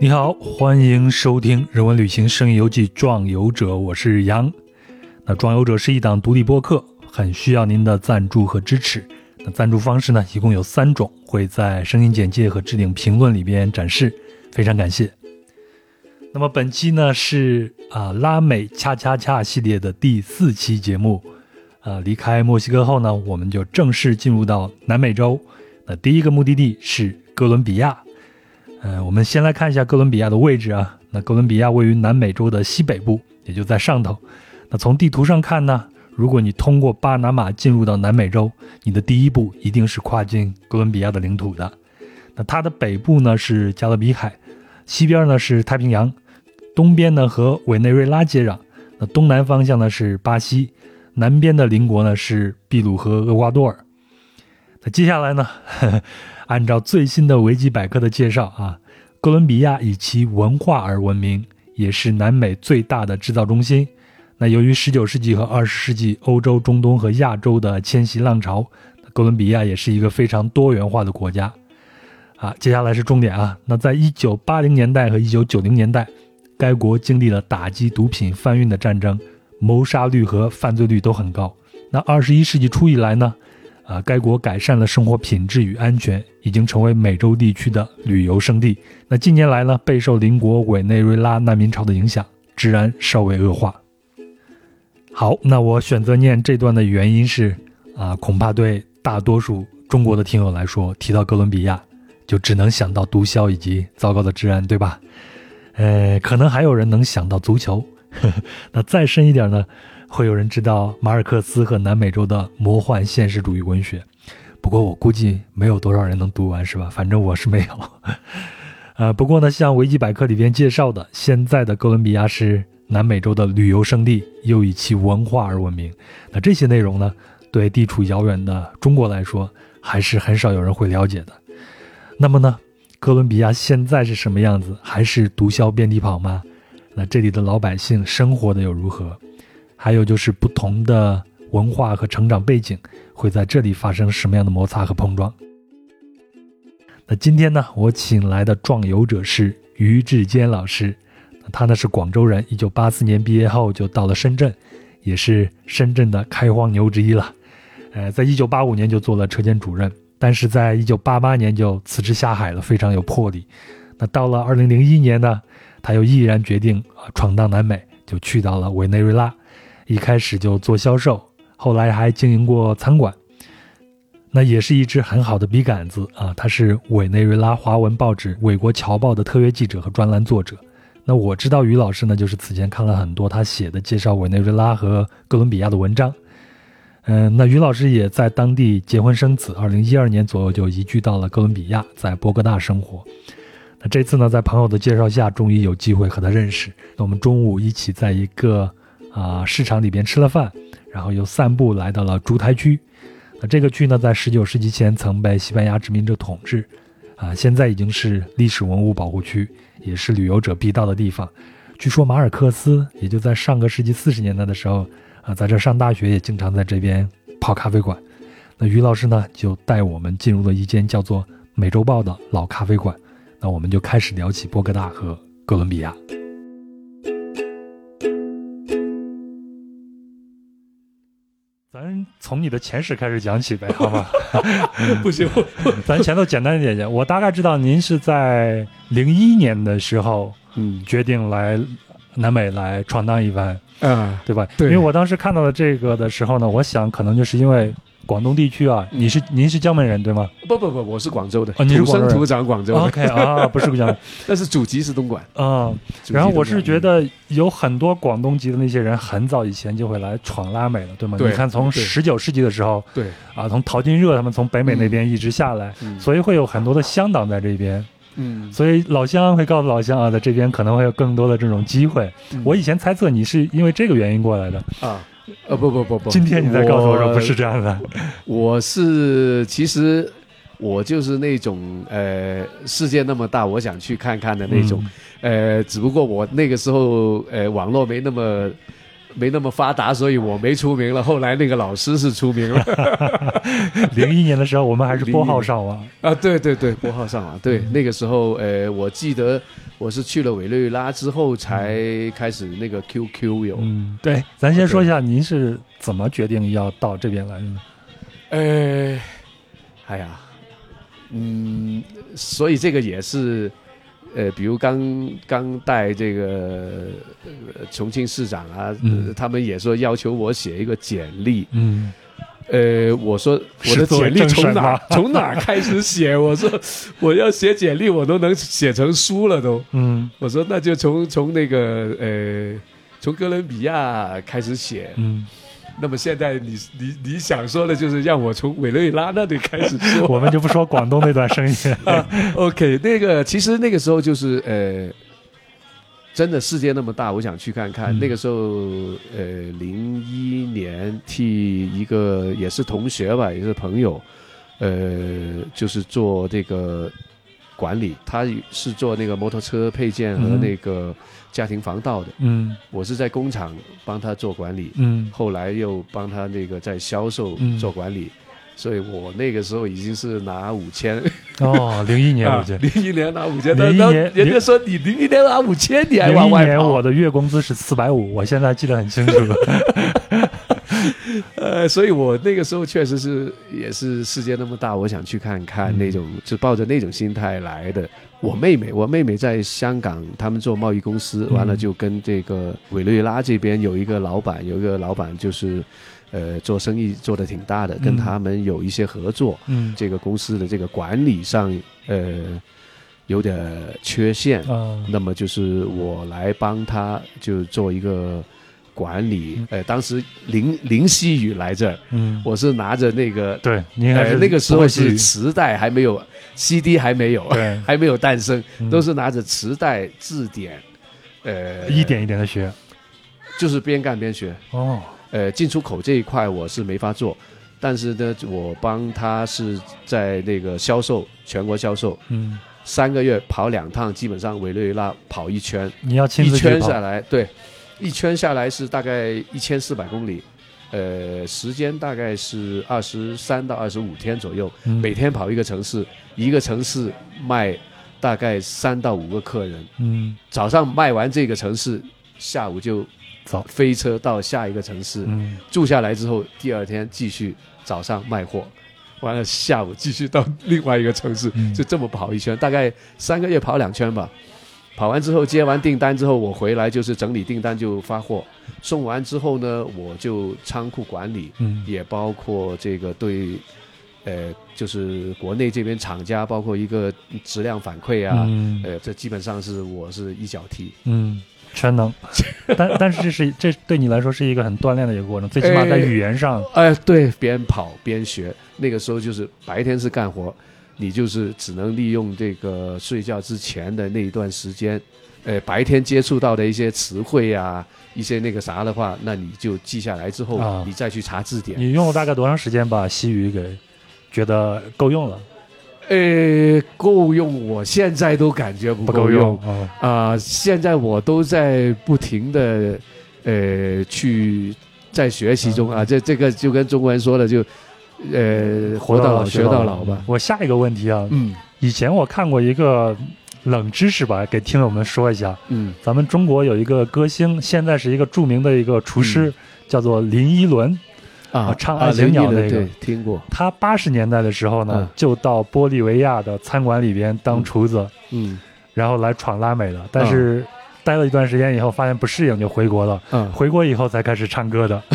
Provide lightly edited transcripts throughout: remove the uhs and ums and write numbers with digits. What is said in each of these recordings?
你好，欢迎收听人文旅行声音游记壮游者，我是杨。那壮游者是一档独立播客，很需要您的赞助和支持。那赞助方式呢，一共有3种，会在声音简介和置顶评论里边展示，非常感谢。那么本期呢是拉美恰恰恰系列的第4期节目。离开墨西哥后呢，我们就正式进入到南美洲。那第一个目的地是哥伦比亚。我们先来看一下哥伦比亚的位置啊。那哥伦比亚位于南美洲的西北部，也就在上头。那从地图上看呢，如果你通过巴拿马进入到南美洲，你的第一步一定是跨进哥伦比亚的领土的。那它的北部呢是加勒比海，西边呢是太平洋，东边呢和委内瑞拉接壤。那东南方向呢是巴西，南边的邻国呢是秘鲁和厄瓜多尔。那接下来呢，按照最新的维基百科的介绍啊，哥伦比亚以其文化而闻名，也是南美最大的制造中心。那由于19世纪和20世纪欧洲、中东和亚洲的迁徙浪潮，哥伦比亚也是一个非常多元化的国家。接下来是重点啊。那在1980年代和1990年代，该国经历了打击毒品贩运的战争，谋杀率和犯罪率都很高。那21世纪初以来呢，该国改善了生活品质与安全，已经成为美洲地区的旅游胜地。那近年来呢，备受邻国委内瑞拉难民潮的影响，治安稍微恶化。好，那我选择念这段的原因是恐怕对大多数中国的听友来说，提到哥伦比亚就只能想到毒枭以及糟糕的治安，对吧？可能还有人能想到足球。那再深一点呢，会有人知道马尔克斯和南美洲的魔幻现实主义文学。不过我估计没有多少人能读完，是吧？反正我是没有。不过呢，像维基百科里边介绍的，现在的哥伦比亚是南美洲的旅游胜地，又以其文化而闻名。那这些内容呢，对地处遥远的中国来说，还是很少有人会了解的。那么呢，哥伦比亚现在是什么样子？还是毒枭遍地跑吗？那这里的老百姓生活的又如何？还有就是不同的文化和成长背景会在这里发生什么样的摩擦和碰撞。那今天呢，我请来的壮游者是于志坚老师。他呢是广州人，1984年毕业后就到了深圳，也是深圳的开荒牛之一了。在1985年就做了车间主任，但是在1988年就辞职下海了，非常有魄力。那到了2001年呢，他又毅然决定闯荡南美，就去到了委内瑞拉。一开始就做销售，后来还经营过餐馆。那也是一支很好的笔杆子他是委内瑞拉华文报纸《韦国侨报》的特约记者和专栏作者。那我知道于老师呢，就是此前看了很多他写的介绍委内瑞拉和哥伦比亚的文章。那于老师也在当地结婚生子，2012年左右就移居到了哥伦比亚，在波哥大生活。那这次呢，在朋友的介绍下，终于有机会和他认识。那我们中午一起在一个市场里边吃了饭，然后又散步来到了烛台区。那这个区呢，在19世纪前曾被西班牙殖民者统治，现在已经是历史文物保护区，也是旅游者必到的地方。据说马尔克斯也就在上个世纪40年代的时候在这上大学，也经常在这边泡咖啡馆。那于老师呢，就带我们进入了一间叫做美洲豹的老咖啡馆。那我们就开始聊起波哥大和哥伦比亚。咱从你的前史开始讲起呗，好吗？ 不行， 咱前头简单一点讲。我大概知道您是在01年的时候，决定来南美来闯荡一番，对吧？ 对。 因为我当时看到了这个的时候呢，我想可能就是因为广东地区您是江门人对吗？ 不，我是广州的， 你是土生土长广州的。 OK 不是江门， 但是祖籍是东莞。 然后我是觉得有很多广东籍的那些人很早以前就会来闯拉美了，对吗？ 对， 你看从19世纪的时候， 对从淘金热他们从北美那边一直下来，所以会有很多的乡党在这边。所以老乡会告诉老乡在这边可能会有更多的这种机会。我以前猜测你是因为这个原因过来的不， 今天你再告诉我说不是这样的。 其实我就是那种世界那么大，我想去看看的那种。只不过我那个时候网络没那么发达，所以我没出名了。后来那个老师是出名了。 01年的时候，我们还是拨号上网对，拨号上网。对，那个时候我记得我是去了委内瑞拉之后才开始那个 QQ 有。 对，咱先说一下您是怎么决定要到这边来的呢？ 哎呀，所以这个也是，比如刚带这个重庆市长啊，他们也说要求我写一个简历。我说我的简历从哪开始写？我说我要写简历，我都能写成书了都。我说那就从那个从哥伦比亚开始写。那么现在你想说的就是让我从委内瑞拉那里开始说， 我们就不说广东那段生意。 OK， 那个其实那个时候就是真的世界那么大，我想去看看。那个时候01年替一个也是同学吧，也是朋友，就是做这个管理，他是做那个摩托车配件和那个家庭防盗的。我是在工厂帮他做管理。后来又帮他那个在销售做管理。所以我那个时候已经是拿5000。 01年 01年拿5000，人家说你01年拿5000，你还往外跑。 01年我的月工资是450，我现在记得很清楚。 所以我那个时候确实也是世界那么大，我想去看看那种，就抱着那种心态来的。我妹妹在香港，他们做贸易公司，完了就跟这个委内瑞拉这边有一个老板就是做生意做得挺大的，跟他们有一些合作。这个公司的这个管理上有点缺陷。那么就是我来帮他就做一个管理。当时林夕宇来这儿，我是拿着那个， 对，那个时候是磁带还没有 CD 还没有还没有诞生，都是拿着磁带字典， 一点一点的学， 就是边干边学。进出口这一块我是没法做，但是呢，我帮他是在那个销售，全国销售。3个月跑2趟，基本上委内瑞拉跑一圈。 你要亲自一圈下来，对，一圈下来是大概1400公里，时间大概是23到25天左右。每天跑一个城市，一个城市卖大概3到5个客人。早上卖完这个城市，下午就飞车到下一个城市，住下来之后，第二天继续早上卖货，完了下午继续到另外一个城市，就这么跑一圈，大概3个月跑2圈吧。跑完之后接完订单之后，我回来就是整理订单就发货，送完之后呢，我就仓库管理，也包括这个对就是国内这边厂家，包括一个质量反馈啊，这基本上是我是一脚踢。 全能。但是这对你来说是一个很锻炼的一个过程，最起码在语言上。 对，边跑边学。那个时候就是白天是干活，你就是只能利用这个睡觉之前的那一段时间，白天接触到的一些词汇啊，一些那个啥的话，那你就记下来之后，你再去查字典。 你用了大概多长时间把西语给觉得够用了？ 够用，我现在都感觉不够用现在我都在不停的去在学习中啊。这个就跟中国人说的，就活到老学到老吧。 我下一个问题啊，以前我看过一个冷知识吧，给听友们说一下。咱们中国有一个歌星，现在是一个著名的一个厨师，叫做林依轮。唱《爱情鸟》那个， 对，听过。 他80年代的时候呢，就到玻利维亚的餐馆里边当厨子，然后来闯拉美的。但是待了一段时间以后，发现不适应，就回国了。回国以后才开始唱歌的。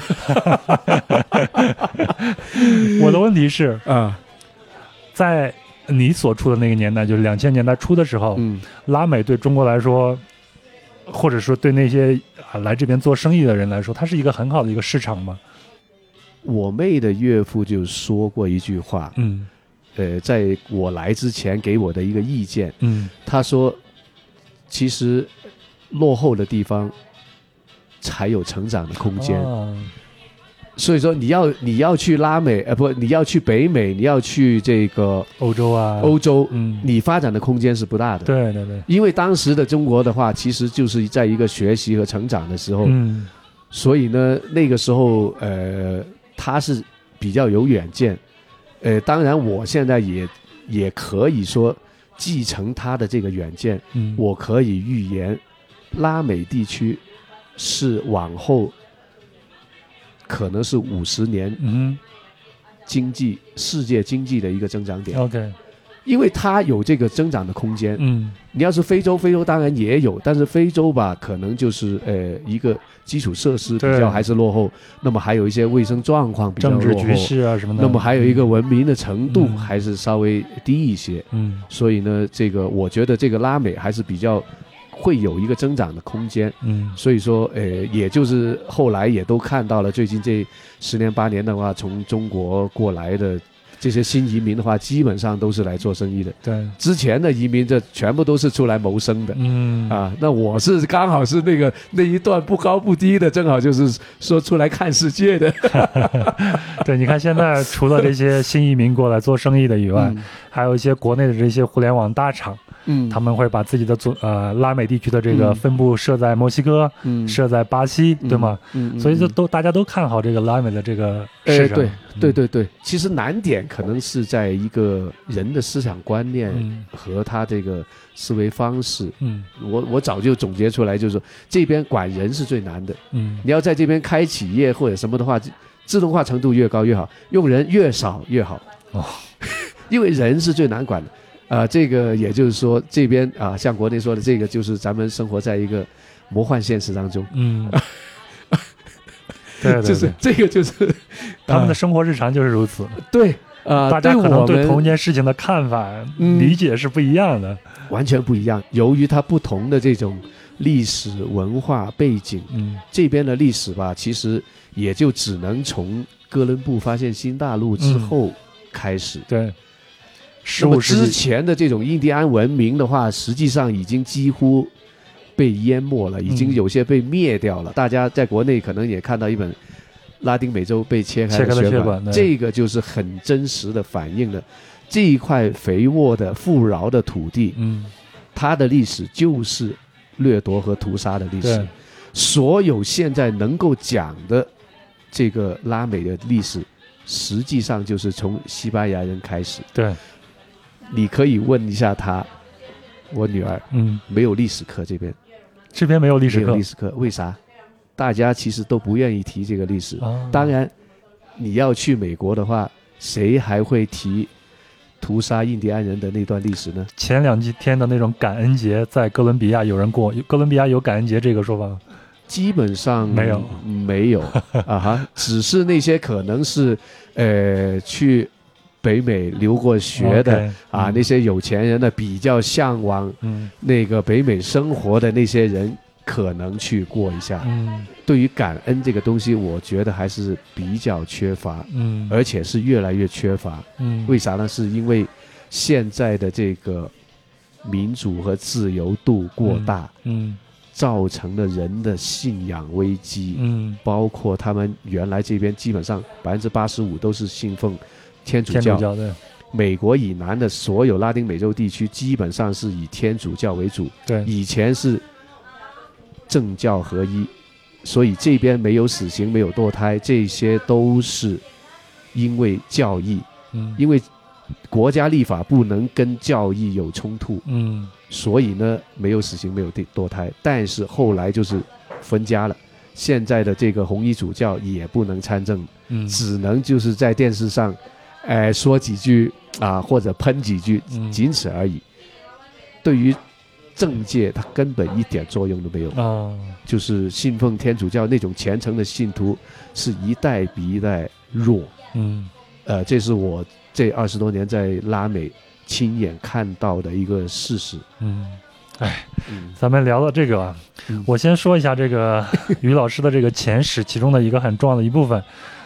我的问题是，在你所处的那个年代，就是2000年代初的时候，拉美对中国来说，或者说对那些来这边做生意的人来说，它是一个很好的一个市场吗？ 我妹的岳父就说过一句话，在我来之前给我的一个意见，他说，其实落后的地方才有成长的空间。所以说你要去拉美，你要去北美，你要去这个欧洲， 你发展的空间是不大的。 对， 因为当时的中国的话，其实就是在一个学习和成长的时候，所以呢，那个时候他是比较有远见。当然我现在也可以说继承他的这个远见，我可以预言，拉美地区是往后可能是50年世界经济的一个增长点。 OK， 因为它有这个增长的空间。你要是非洲当然也有，但是非洲吧，可能就是一个基础设施比较还是落后，那么还有一些卫生状况比较落后， 政治局势啊什么的， 那么还有一个文明的程度还是稍微低一些。所以呢，这个我觉得这个拉美还是比较会有一个增长的空间。所以说也就是后来也都看到了，最近这10年8年的话，从中国过来的这些新移民的话，基本上都是来做生意的。 对， 之前的移民这全部都是出来谋生的。那我是刚好是那一段不高不低的，正好就是说出来看世界的。 对，你看现在除了这些新移民过来做生意的以外，还有一些国内的这些互联网大厂。他们会把自己的拉美地区的这个分部设在墨西哥，设在巴西，对吗？所以大家都看好这个拉美的这个市场。 对，其实难点可能是在一个人的思想观念和他这个思维方式。我早就总结出来，就是说这边管人是最难的。你要在这边开企业或者什么的话，自动化程度越高越好，用人越少越好。因为人是最难管的。这个也就是说，这边像国内说的，这个就是咱们生活在一个魔幻现实当中。 对， 就是这个就是他们的生活日常就是如此。 对， 大家可能对同一件事情的看法、理解是不一样的， 完全不一样。由于它不同的这种历史文化背景，这边的历史吧，其实也就只能从哥伦布发现新大陆之后开始。 对。 那么之前的这种印第安文明的话，实际上已经几乎被淹没了，已经有些被灭掉了。大家在国内可能也看到一本拉丁美洲被切开的血管，这个就是很真实的反映了这一块肥沃的富饶的土地，它的历史就是掠夺和屠杀的历史。所有现在能够讲的这个拉美的历史，实际上就是从西班牙人开始。 对。 你可以问一下他，我女儿，没有历史课，这边没有历史课， 没有历史课，为啥？大家其实都不愿意提这个历史。当然，你要去美国的话，谁还会提屠杀印第安人的那段历史呢？ 前2天的那种感恩节，在哥伦比亚有人过，哥伦比亚有感恩节这个说法吗？ 基本上没有只是那些可能是去北美留过学的那些有钱人的比较向往那个北美生活的那些人可能去过一下。对于感恩这个东西，我觉得还是比较缺乏，而且是越来越缺乏。为啥呢？是因为现在的这个民主和自由度过大，造成了人的信仰危机。包括他们原来这边基本上85%都是信奉天主教。 对， 美国以南的所有拉丁美洲地区基本上是以天主教为主。 对， 以前是政教合一，所以这边没有死刑，没有堕胎，这些都是因为教义。因为国家立法不能跟教义有冲突。所以呢，没有死刑，没有堕胎。但是后来就是分家了，现在的这个红衣主教也不能参政，只能就是在电视上说几句或者喷几句，仅此而已。对于政界它根本一点作用都没有。就是信奉天主教那种虔诚的信徒是一代比一代弱。这是我这20多年在拉美亲眼看到的一个事实。 咱们聊到这个我先说一下这个于老师的这个前史，其中的一个很重要的一部分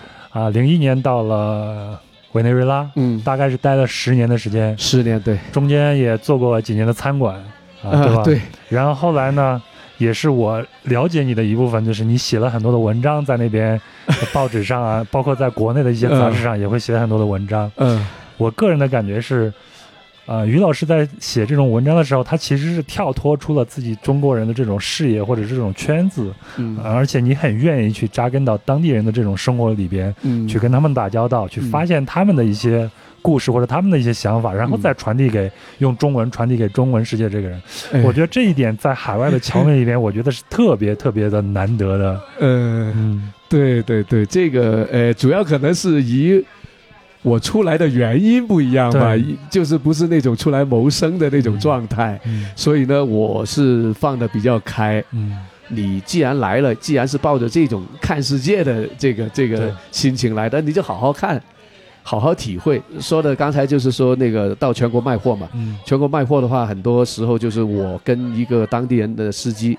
01年到了委内瑞拉，大概是待了10年的时间。 10年，对， 中间也做过几年的餐馆对吧？ 对。 然后后来呢，也是我了解你的一部分，就是你写了很多的文章在那边报纸上包括在国内的一些杂志上也会写很多的文章。我个人的感觉是于老师在写这种文章的时候，他其实是跳脱出了自己中国人的这种视野或者这种圈子，而且你很愿意去扎根到当地人的这种生活里边，去跟他们打交道，去发现他们的一些故事或者他们的一些想法，然后再用中文传递给中文世界这个人。我觉得这一点在海外的侨民里边，我觉得是特别特别的难得的。 对对对，这个主要可能是以我出来的原因不一样吧，就是不是那种出来谋生的那种状态，所以呢，我是放得比较开。你既然来了，既然是抱着这种看世界的这个心情来的，你就好好看，好好体会。说的刚才就是说那个到全国卖货嘛，全国卖货的话，很多时候就是我跟一个当地人的司机，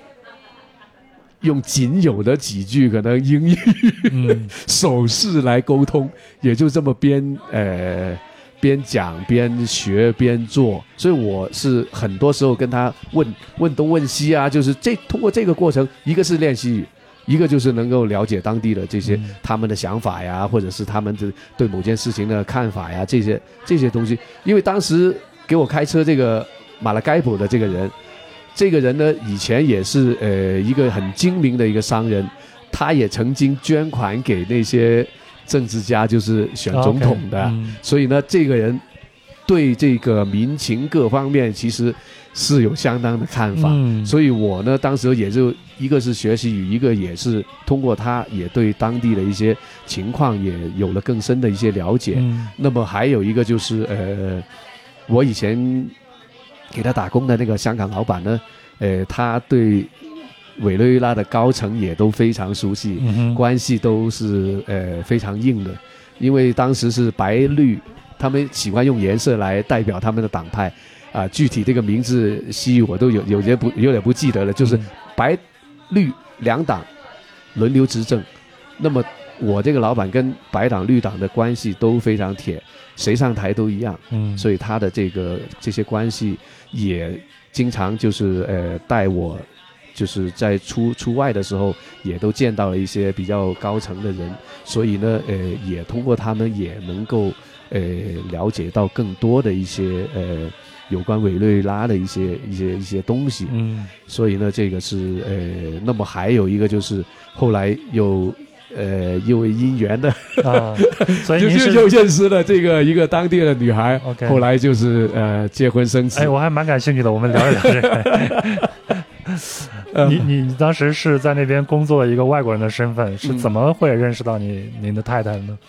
用仅有的几句可能英语、手势来沟通，也就这么边讲边学边做，所以我是很多时候跟他问东问西啊，就是通过这个过程，一个是练习语，一个就是能够了解当地的这些他们的想法呀，或者是他们的对某件事情的看法呀，这些东西。因为当时给我开车这个马拉该普的这个人呢，以前也是一个很精明的一个商人，他也曾经捐款给那些政治家，就是选总统的，所以呢，这个人对这个民情各方面其实是有相当的看法。所以我呢，当时也就一个是学习语，一个也是通过他也对当地的一些情况也有了更深的一些了解。那么还有一个就是我以前给他打工的那个香港老板呢，他对委内瑞拉的高层也都非常熟悉，关系都是非常硬的。因为当时是白绿，他们喜欢用颜色来代表他们的党派具体这个名字西语我都有点不记得了，就是白绿两党轮流执政。那么我这个老板跟白党绿党的关系都非常铁，谁上台都一样。所以他的这些关系也经常就是带我，就是在出外的时候也都见到了一些比较高层的人，所以呢也通过他们也能够了解到更多的一些有关委内瑞拉的一些东西。所以呢这个是那么还有一个就是后来又因缘的所以就是又认识了这个一个当地的女孩，后来就是结婚生子。 我还蛮感兴趣的，我们聊一聊这个。你当时是在那边工作的一个外国人的身份，是怎么会认识到您的太太呢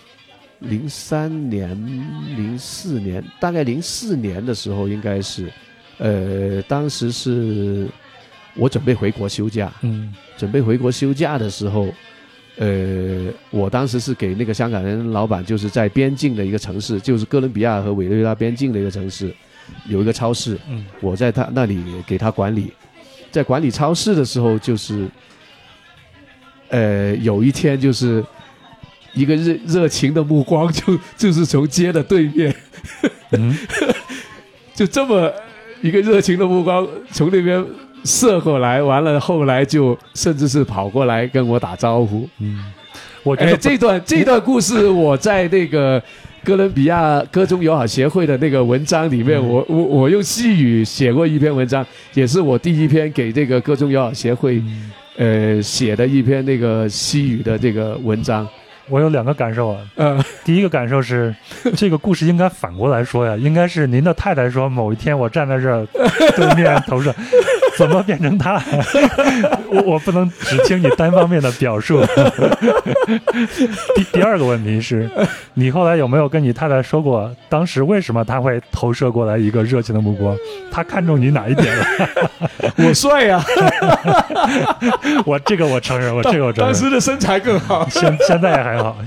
？03年、04年，大概04年的时候应该是，当时是我准备回国休假，准备回国休假的时候，我当时是给那个香港人老板，就是在边境的一个城市，就是哥伦比亚和委内瑞拉边境的一个城市，有一个超市，我在他那里给他管理。在管理超市的时候，就是有一天就是一个热情的目光就是从街的对面就这么一个热情的目光从那边射过来，完了后来就甚至是跑过来跟我打招呼。 我觉得这段故事我在那个哥伦比亚歌中友好协会的那个文章里面，我用西语写过一篇文章，也是我第一篇给这个歌中友好协会写的一篇那个西语的这个文章。 我有两个感受第一个感受是这个故事应该反过来说呀，应该是您的太太说某一天我站在这对面头上怎么变成他我不能只听你单方面的表述第二个问题是，你后来有没有跟你太太说过当时为什么他会投射过来一个热情的目光，他看中你哪一点了我帅呀我承认当时的身材更好现在也还好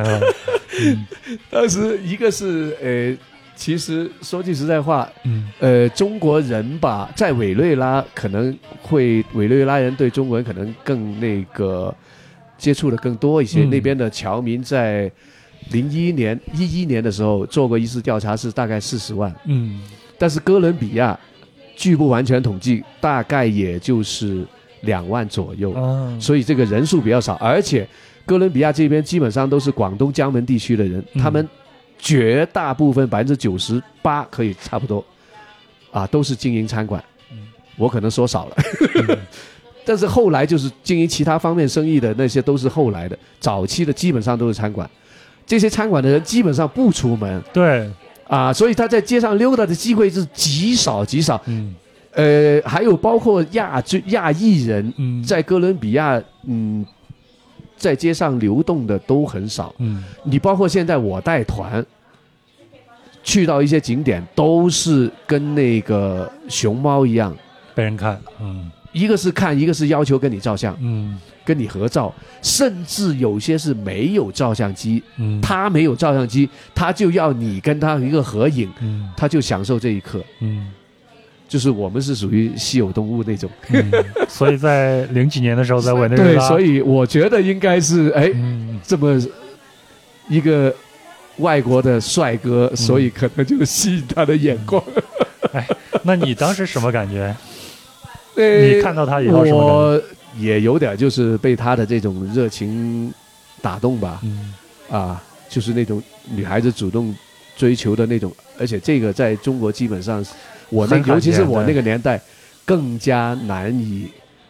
当时一个是其实说句实在话中国人吧，在委内瑞拉可能会委内瑞拉人对中国人可能更那个接触的更多一些，那边的侨民在11年的时候做过一次调查，是大概40万但是哥伦比亚据不完全统计大概也就是2万左右所以这个人数比较少，而且哥伦比亚这边基本上都是广东江门地区的人他们绝大部分98%可以差不多都是经营餐馆我可能说少了但是后来就是经营其他方面生意的那些都是后来的，早期的基本上都是餐馆。 这些餐馆的人基本上不出门， 对啊，所以他在街上溜达的机会是极少极少。还有包括亚裔人，在哥伦比亚，在街上流动的都很少。你包括现在我带团去到一些景点，都是跟那个熊猫一样被人看， 一个是看，一个是要求跟你照相，跟你合照，甚至有些是没有照相机，他没有照相机，他就要你跟他一个合影，他就享受这一刻，就是我们是属于稀有动物那种， 所以在零几年的时候，在委内瑞拉， 对，所以我觉得应该是这么一个外国的帅哥，所以可能就吸引他的眼光。 那你当时什么感觉？你看到他以后什么感觉？ 我也有点就是被他的这种热情打动吧，就是那种女孩子主动追求的那种，而且这个在中国基本上，尤其是我那个年代，更加难以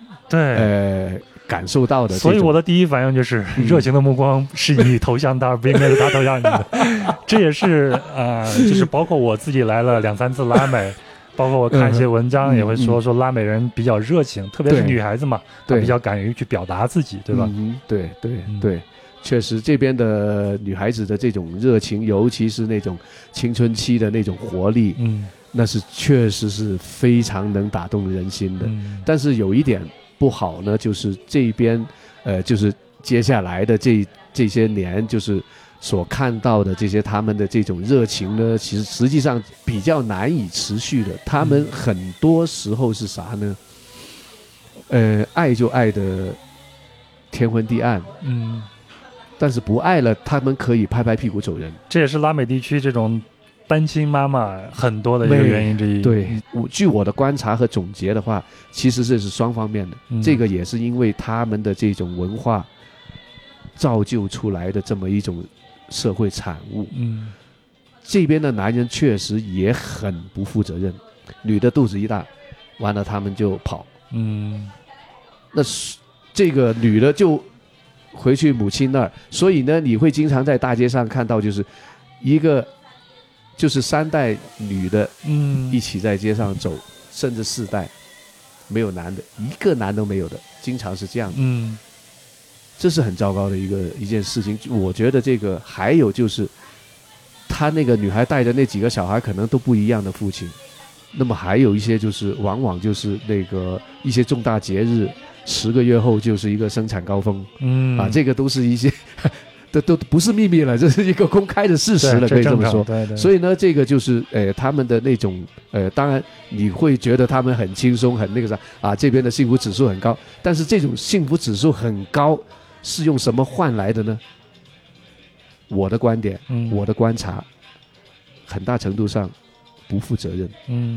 感受到的。 所以我的第一反应就是热情的目光是你投向他，不应该是他投向你的。这也是就是包括我自己来了2-3次拉美。包括我看一些文章也会说拉美人比较热情，特别是女孩子嘛，她比较敢于去表达自己，对吧？ 对，确实这边的女孩子的这种热情，尤其是那种青春期的那种活力，那是确实是非常能打动人心的。但是有一点不好呢，就是这边就是接下来的这些年，就是所看到的这些他们的这种热情呢，其实实际上比较难以持续的。他们很多时候是啥呢？爱就爱的天昏地暗，但是不爱了，他们可以拍拍屁股走人。 这也是拉美地区这种单亲妈妈很多的一个原因之一。 对，据我的观察和总结的话，其实这是双方面的。这个也是因为他们的这种文化造就出来的这么一种社会产物。这边的男人确实也很不负责任，女的肚子一大，完了他们就跑。那这个女的就回去母亲那儿，所以呢，你会经常在大街上看到，就是一个就是3代女的，一起在街上走，甚至4代没有男的，一个男都没有的，经常是这样的。这是很糟糕的一件事情。我觉得这个还有就是，他那个女孩带的那几个小孩可能都不一样的父亲。那么还有一些就是往往就是那个一些重大节日，10个月后就是一个生产高峰。这个都是一些都不是秘密了，这是一个公开的事实了，可以这么说。 对。 所以呢，这个就是他们的那种当然你会觉得他们很轻松，很那个啥这边的幸福指数很高，但是这种幸福指数很高是用什么换来的呢？我的观点，我的观察，很大程度上不负责任。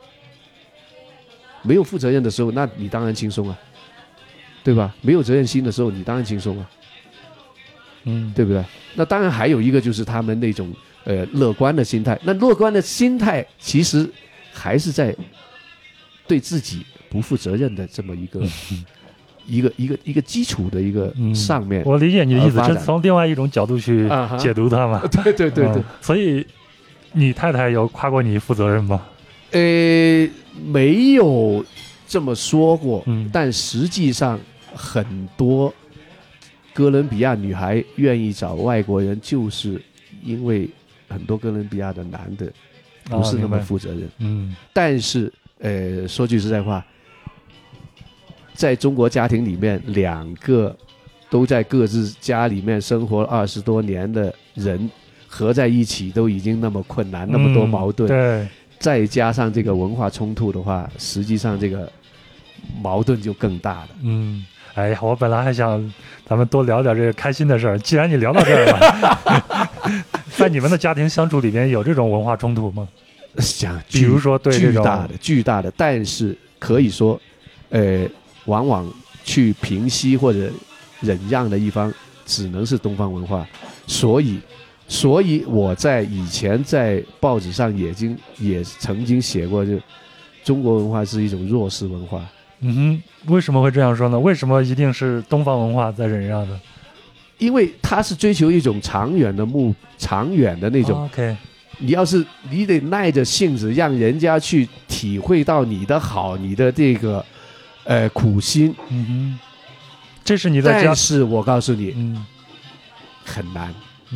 没有负责任的时候，那你当然轻松啊，对吧？没有责任心的时候，你当然轻松啊，对不对？那当然还有一个就是他们那种乐观的心态。那乐观的心态其实还是在对自己不负责任的这么一个基础的一个上面。 我理解你的意思，是从另外一种角度去解读它嘛？ 对。 所以你太太有夸过你负责任吗？ 没有这么说过，但实际上很多哥伦比亚女孩愿意找外国人，就是因为很多哥伦比亚的男的不是那么负责任。但是说句实在话，在中国家庭里面，2个都在各自家里面生活20多年的人合在一起都已经那么困难，那么多矛盾， 对， 再加上这个文化冲突的话，实际上这个矛盾就更大了。 哎呀，我本来还想咱们多聊点这个开心的事儿，既然你聊到这儿了，在你们的家庭相处里面有这种文化冲突吗？比如说对这种巨大的，但是可以说，往往去平息或者忍让的一方，只能是东方文化。所以我在以前在报纸上也曾经写过，就中国文化是一种弱势文化。 为什么会这样说呢？为什么一定是东方文化在忍让呢？ 因为他是追求一种长远的那种。 OK， 你得耐着性子，让人家去体会到你的好，你的这个苦心。 嗯哼，这是你在家， 但是我告诉你，很难，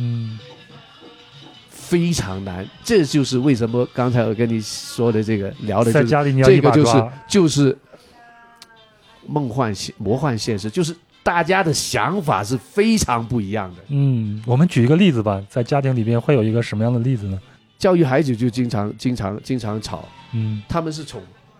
非常难。这就是为什么刚才我跟你说的这个聊的、就是， 在家里你要这个一把抓就是魔幻现实，就是大家的想法是非常不一样的。 我们举一个例子吧，在家庭里边会有一个什么样的例子呢？ 教育孩子就经常吵，他们是宠，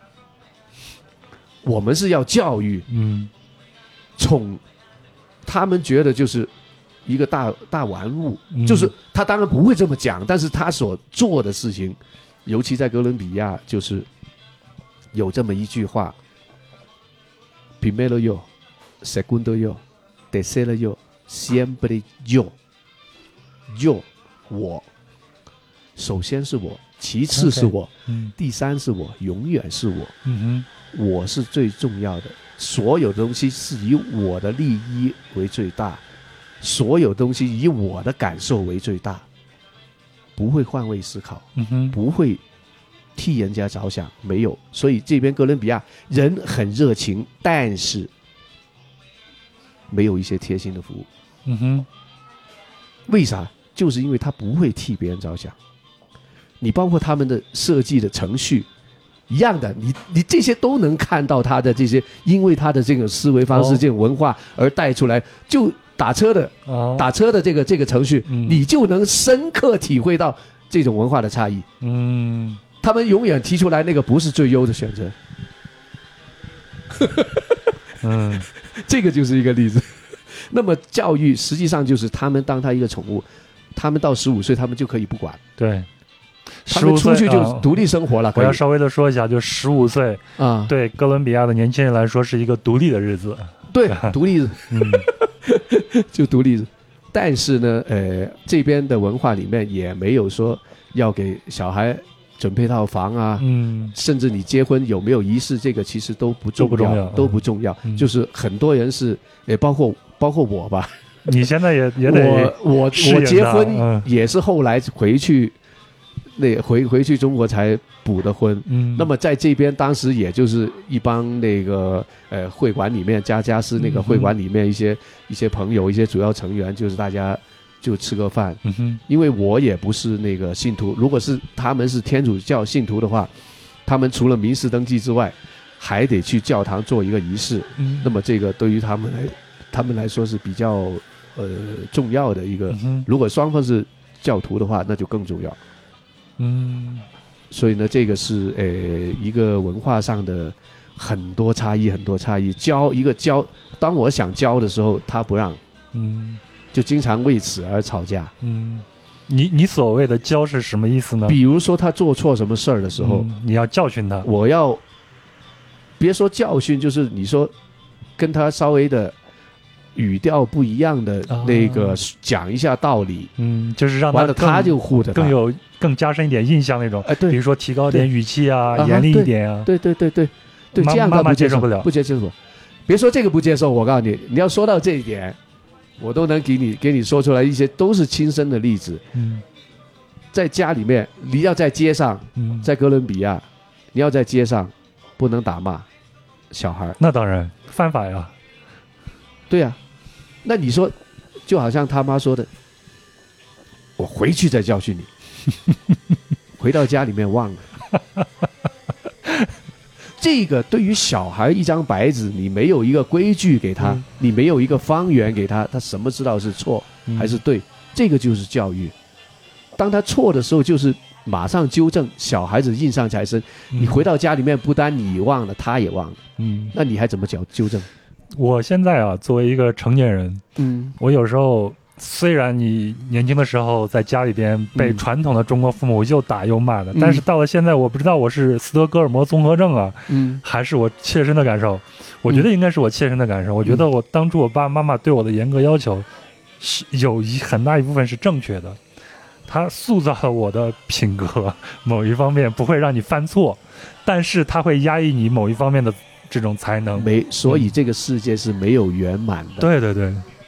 我们是要教育，宠，他们觉得就是一个大玩物，就是他当然不会这么讲，但是他所做的事情，尤其在哥伦比亚，就是有这么一句话 ：Primero yo, segundo yo, tercero yo, siempre yo。yo 我。首先是我，其次是我，第三是我，永远是我。我是最重要的，所有东西是以我的利益为最大，所有东西以我的感受为最大，不会换位思考，不会替人家着想，没有。所以这边哥伦比亚人很热情，但是没有一些贴心的服务。为啥？就是因为他不会替别人着想。你包括他们的设计的程序一样的，你这些都能看到他的这些，因为他的这种思维方式、这种文化而带出来。就打车的这个程序，你就能深刻体会到这种文化的差异。他们永远提出来那个不是最优的选择。这个就是一个例子。那么教育实际上就是他们当他一个宠物，他们到15岁他们就可以不管。 对。 他们出去就独立生活了。 我要稍微的说一下，就15岁啊，对哥伦比亚的年轻人来说是一个独立的日子。 对，独立日，就独立日。但是呢，这边的文化里面也没有说要给小孩准备套房啊，甚至你结婚有没有仪式，这个其实都不重要，都不重要。就是很多人是，也包括我吧。 你现在也得我结婚也是后来回去。回去中国才补的婚，那么在这边当时也就是一帮那个会馆里面家是那个会馆里面一些朋友，一些主要成员，就是大家就吃个饭。因为我也不是那个信徒，如果是他们是天主教信徒的话，他们除了民事登记之外，还得去教堂做一个仪式。那么这个对于他们来说是比较重要的一个。如果双方是教徒的话，那就更重要。所以呢，这个是一个文化上的很多差异。当我想教的时候，他不让，就经常为此而吵架。 你所谓的教是什么意思呢？ 比如说他做错什么事儿的时候， 你要教训他。 我要别说教训，就是你说跟他稍微的语调不一样的那个讲一下道理， 就是让完了他就护着他， 更加深一点印象那种。 对， 比如说提高点语气啊，严厉一点啊。 对，这样他不接受不了， 不接受。别说这个不接受，我告诉你，你要说到这一点，我都能给你说出来一些都是亲身的例子。在家里面，你要在街上，在哥伦比亚，你要在街上不能打骂小孩。 那当然犯法呀。 对呀，那你说，就好像他妈说的，我回去再教训你。回到家里面忘了。这个对于小孩一张白纸，你没有一个规矩给他，你没有一个方圆给他，他什么知道是错还是对？这个就是教育。当他错的时候，就是马上纠正，小孩子印象才深。你回到家里面，不单你忘了，他也忘了。那你还怎么纠正？ 我现在啊，作为一个成年人，我有时候虽然你年轻的时候在家里边被传统的中国父母又打又骂的，但是到了现在，我不知道我是斯德哥尔摩综合症啊，还是我切身的感受。我觉得应该是我切身的感受。我觉得我当初我爸爸妈妈对我的严格要求，是有很大一部分是正确的。他塑造了我的品格，某一方面不会让你犯错，但是他会压抑你某一方面的这种才能。 所以这个世界是没有圆满的。 对，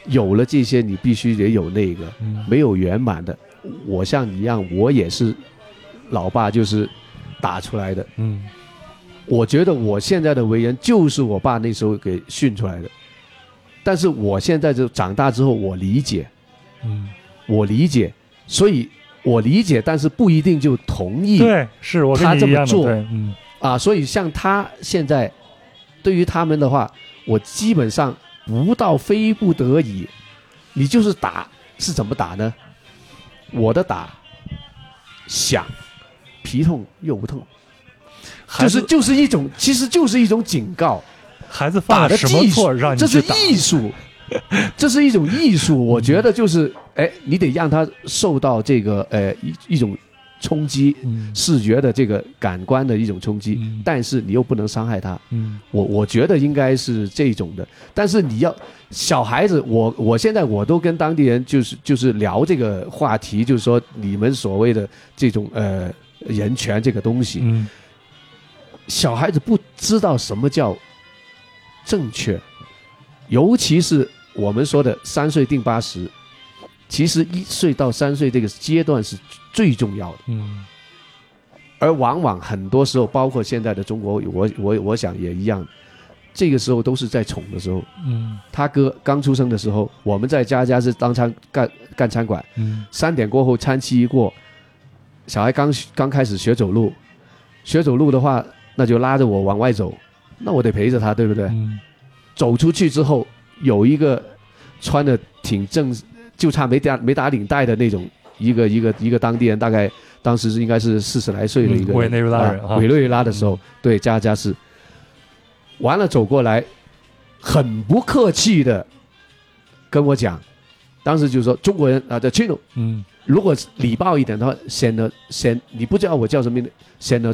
有了这些，你必须得有那个，没有圆满的。我像你一样，我也是老爸就是打出来的。我觉得我现在的为人就是我爸那时候给训出来的，但是我现在就长大之后，我理解，我理解，所以我理解，但是不一定就同意。 对，是我跟你一样的， 他这么做， 对， 所以像他现在，对于他们的话，我基本上不到非不得已，你就是打是怎么打呢？我的打，想，皮痛肉不痛。就是一种，其实就是一种警告。 孩子犯了什么错让你去打？ 这是艺术，这是一种艺术。我觉得就是，你得让他受到这个一种冲击，视觉的这个感官的一种冲击，但是你又不能伤害他。我觉得应该是这种的。但是你要小孩子，我现在我都跟当地人就是聊这个话题，就是说你们所谓的这种人权这个东西。小孩子不知道什么叫正确，尤其是我们说的3岁定80，其实1岁到3岁这个阶段是最重要的。而往往很多时候，包括现在的中国，我想也一样，这个时候都是在宠的时候。他哥刚出生的时候，我们在家是当干餐馆。3点过后，餐期一过，小孩刚开始学走路的话，那就拉着我往外走，那我得陪着他，对不对？走出去之后，有一个穿的挺正，就差没打领带的那种一个当地人，大概当时应该是40来岁的一个委内瑞拉人， 委内瑞拉的时候，对，加是完了走过来，很不客气的跟我讲，当时就说中国人叫 Chino，如果礼貌一点的话，sen，你不知道我叫什么名字 ，sen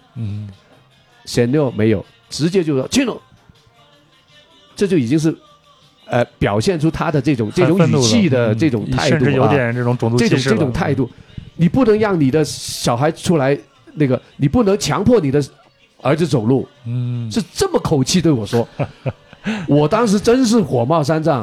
Chino，sen 没有，直接就说 Chino， 这就已经是表现出他的这种语气的这种态度， 甚至有点这种种族歧视这种态度，你不能让你的小孩出来那个，你不能强迫你的儿子走路，是这么口气对我说，我当时真是火冒三丈，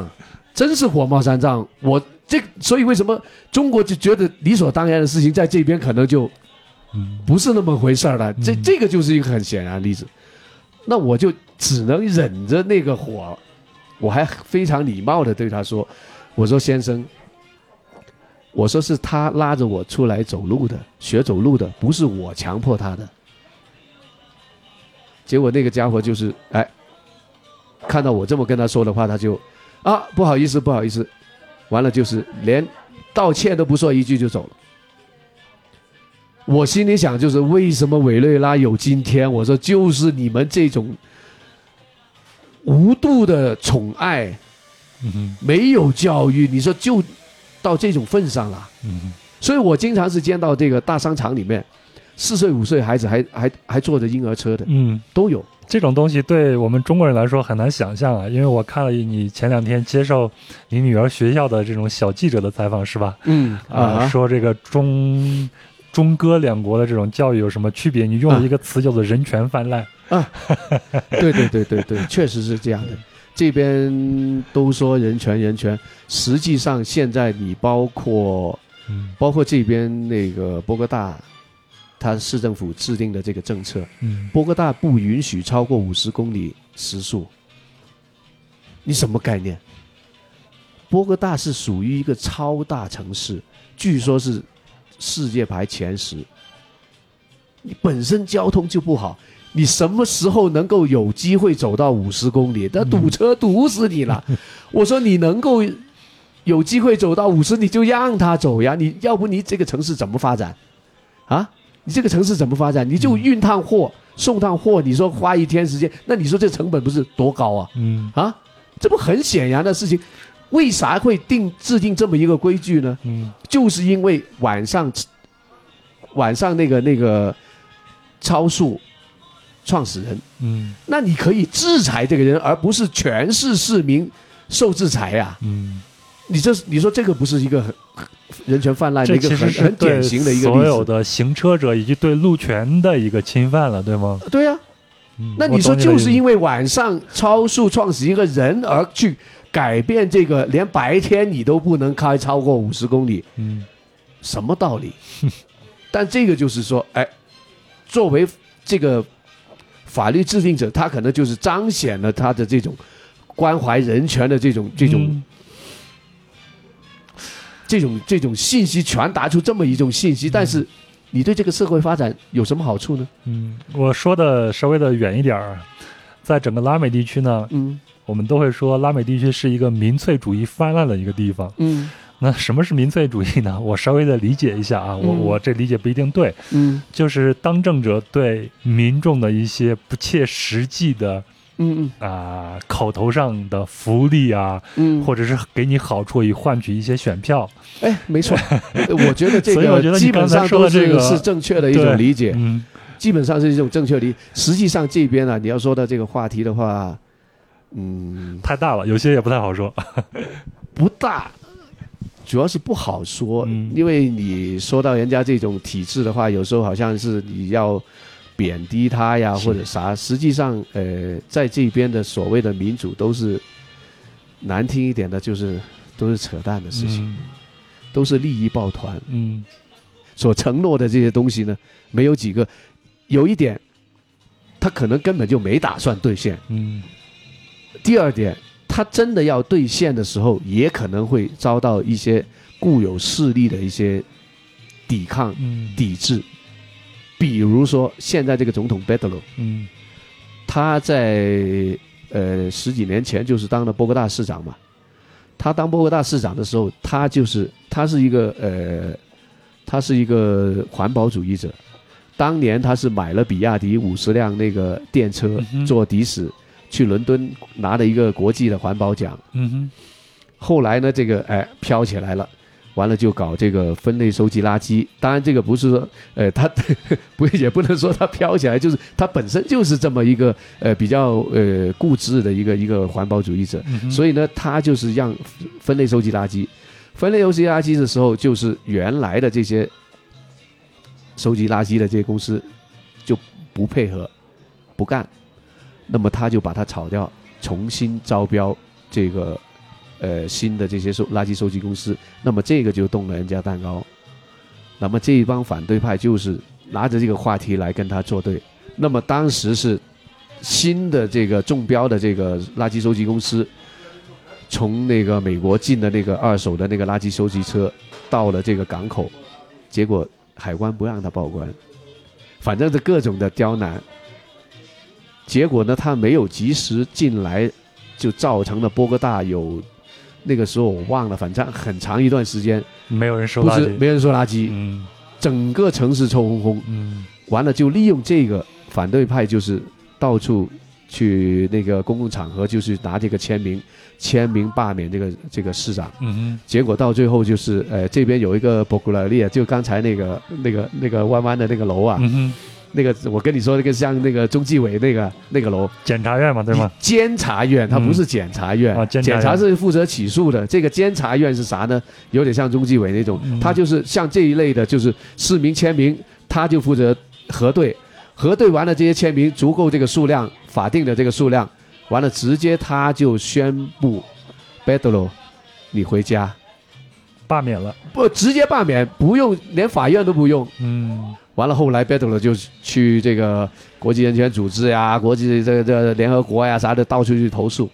所以为什么中国就觉得理所当然的事情，在这边可能就不是那么回事了，这个就是一个很显然的例子。那我就只能忍着那个火，我还非常礼貌的对他说，我说先生，我说是他拉着我出来走路的，学走路的，不是我强迫他的。结果那个家伙就是看到我这么跟他说的话，他就不好意思，完了就是连道歉都不说一句就走了。我心里想，就是为什么委内瑞拉有今天？我说就是你们这种无度的宠爱，没有教育，你说就到这种份上了。所以我经常是见到这个大商场里面4岁5岁孩子还坐着婴儿车的，都有。 这种东西对我们中国人来说很难想象啊，因为我看了你前2天接受你女儿学校的这种小记者的采访，是吧？说这个中哥两国的这种教育有什么区别？你用了一个词叫做人权泛滥。 对，确实是这样的。这边都说人权，实际上现在你包括这边那个波哥大，他市政府制定的这个政策，波哥大不允许超过50公里时速。你什么概念？波哥大是属于一个超大城市，据说是世界排前10。你本身交通就不好，你什么时候能够有机会走到50公里？那堵车堵死你了。我说你能够有机会走到50，你就让他走呀。你要不你这个城市怎么发展啊？你这个城市怎么发展？你就运趟货、送趟货，你说花1天时间，那你说这成本不是多高啊？这不很显然的事情。为啥会制定这么一个规矩呢？就是因为晚上那个超速创始人，那你可以制裁这个人，而不是全市市民受制裁呀。你说这个不是一个人权泛滥的一个很典型的一个例子， 所有的行车者以及对路权的一个侵犯了，对吗？ 对呀。那你说就是因为晚上超速撞死一个人而去改变这个连白天你都不能开超过50公里，什么道理？但这个就是说，作为这个法律制定者，他可能就是彰显了他的这种关怀人权的这种信息，传达出这么一种信息，但是你对这个社会发展有什么好处呢？ 我说的稍微的远一点儿，在整个拉美地区呢，我们都会说拉美地区是一个民粹主义泛滥的一个地方。那什么是民粹主义呢？我稍微的理解一下啊，我这理解不一定对。就是当政者对民众的一些不切实际的口头上的福利啊，或者是给你好处以换取一些选票。 没错，我觉得这个基本上都是正确的一种理解。基本上是一种正确理解。实际上这边你要说到这个话题的话， 太大了，有些也不太好说。 不大，主要是不好说，因为你说到人家这种体制的话，有时候好像是你要贬低他呀，或者啥。实际上，在这边的所谓的民主，都是难听一点的，就是都是扯淡的事情，都是利益抱团。所承诺的这些东西呢，没有几个。有一点，他可能根本就没打算兑现。第二点，他真的要兑现的时候，也可能会遭到一些固有势力的一些抵抗、抵制。比如说，现在这个总统贝德罗，他在10几年前就是当了波哥大市长嘛。他当波哥大市长的时候，他是一个环保主义者。当年他是买了比亚迪50辆那个电车，坐的士去伦敦拿了一个国际的环保奖。后来呢，这个飘起来了，完了就搞这个分类收集垃圾。当然这个不是说他也不能说他飘起来，就是他本身就是这么一个比较固执的一个环保主义者。所以呢，他就是让分类收集垃圾。分类收集垃圾的时候，就是原来的这些收集垃圾的这些公司就不配合不干，那么他就把它炒掉，重新招标这个新的这些垃圾收集公司，那么这个就动了人家蛋糕。那么这一帮反对派就是拿着这个话题来跟他作对。那么当时是新的这个中标的这个垃圾收集公司从那个美国进的那个二手的那个垃圾收集车到了这个港口，结果海关不让他报关，反正是各种的刁难。结果呢，他没有及时进来，就造成了波哥大有那个时候我忘了，反正很长一段时间没有人收垃圾， 没人收垃圾，整个城市臭烘烘。完了就利用这个反对派，就是到处去那个公共场合，就是拿这个签名罢免这个市长。结果到最后就是这边有一个博古莱利，就刚才那个弯弯的那个楼啊。那个我跟你说，那个像那个中纪委那个楼， 检察院嘛，对吗？ 监察院，它不是检察院。检察是负责起诉的，这个监察院是啥呢？有点像中纪委那种，它就是像这一类的，就是市民签名，他就负责核对完了这些签名足够这个数量，法定的这个数量，完了直接他就宣布，Pedro，你回家， 罢免了， 不直接罢免，不用连法院都不用。完了后来 Pedro 就去这个国际人权组织呀、国际这联合国呀啥的到处去投诉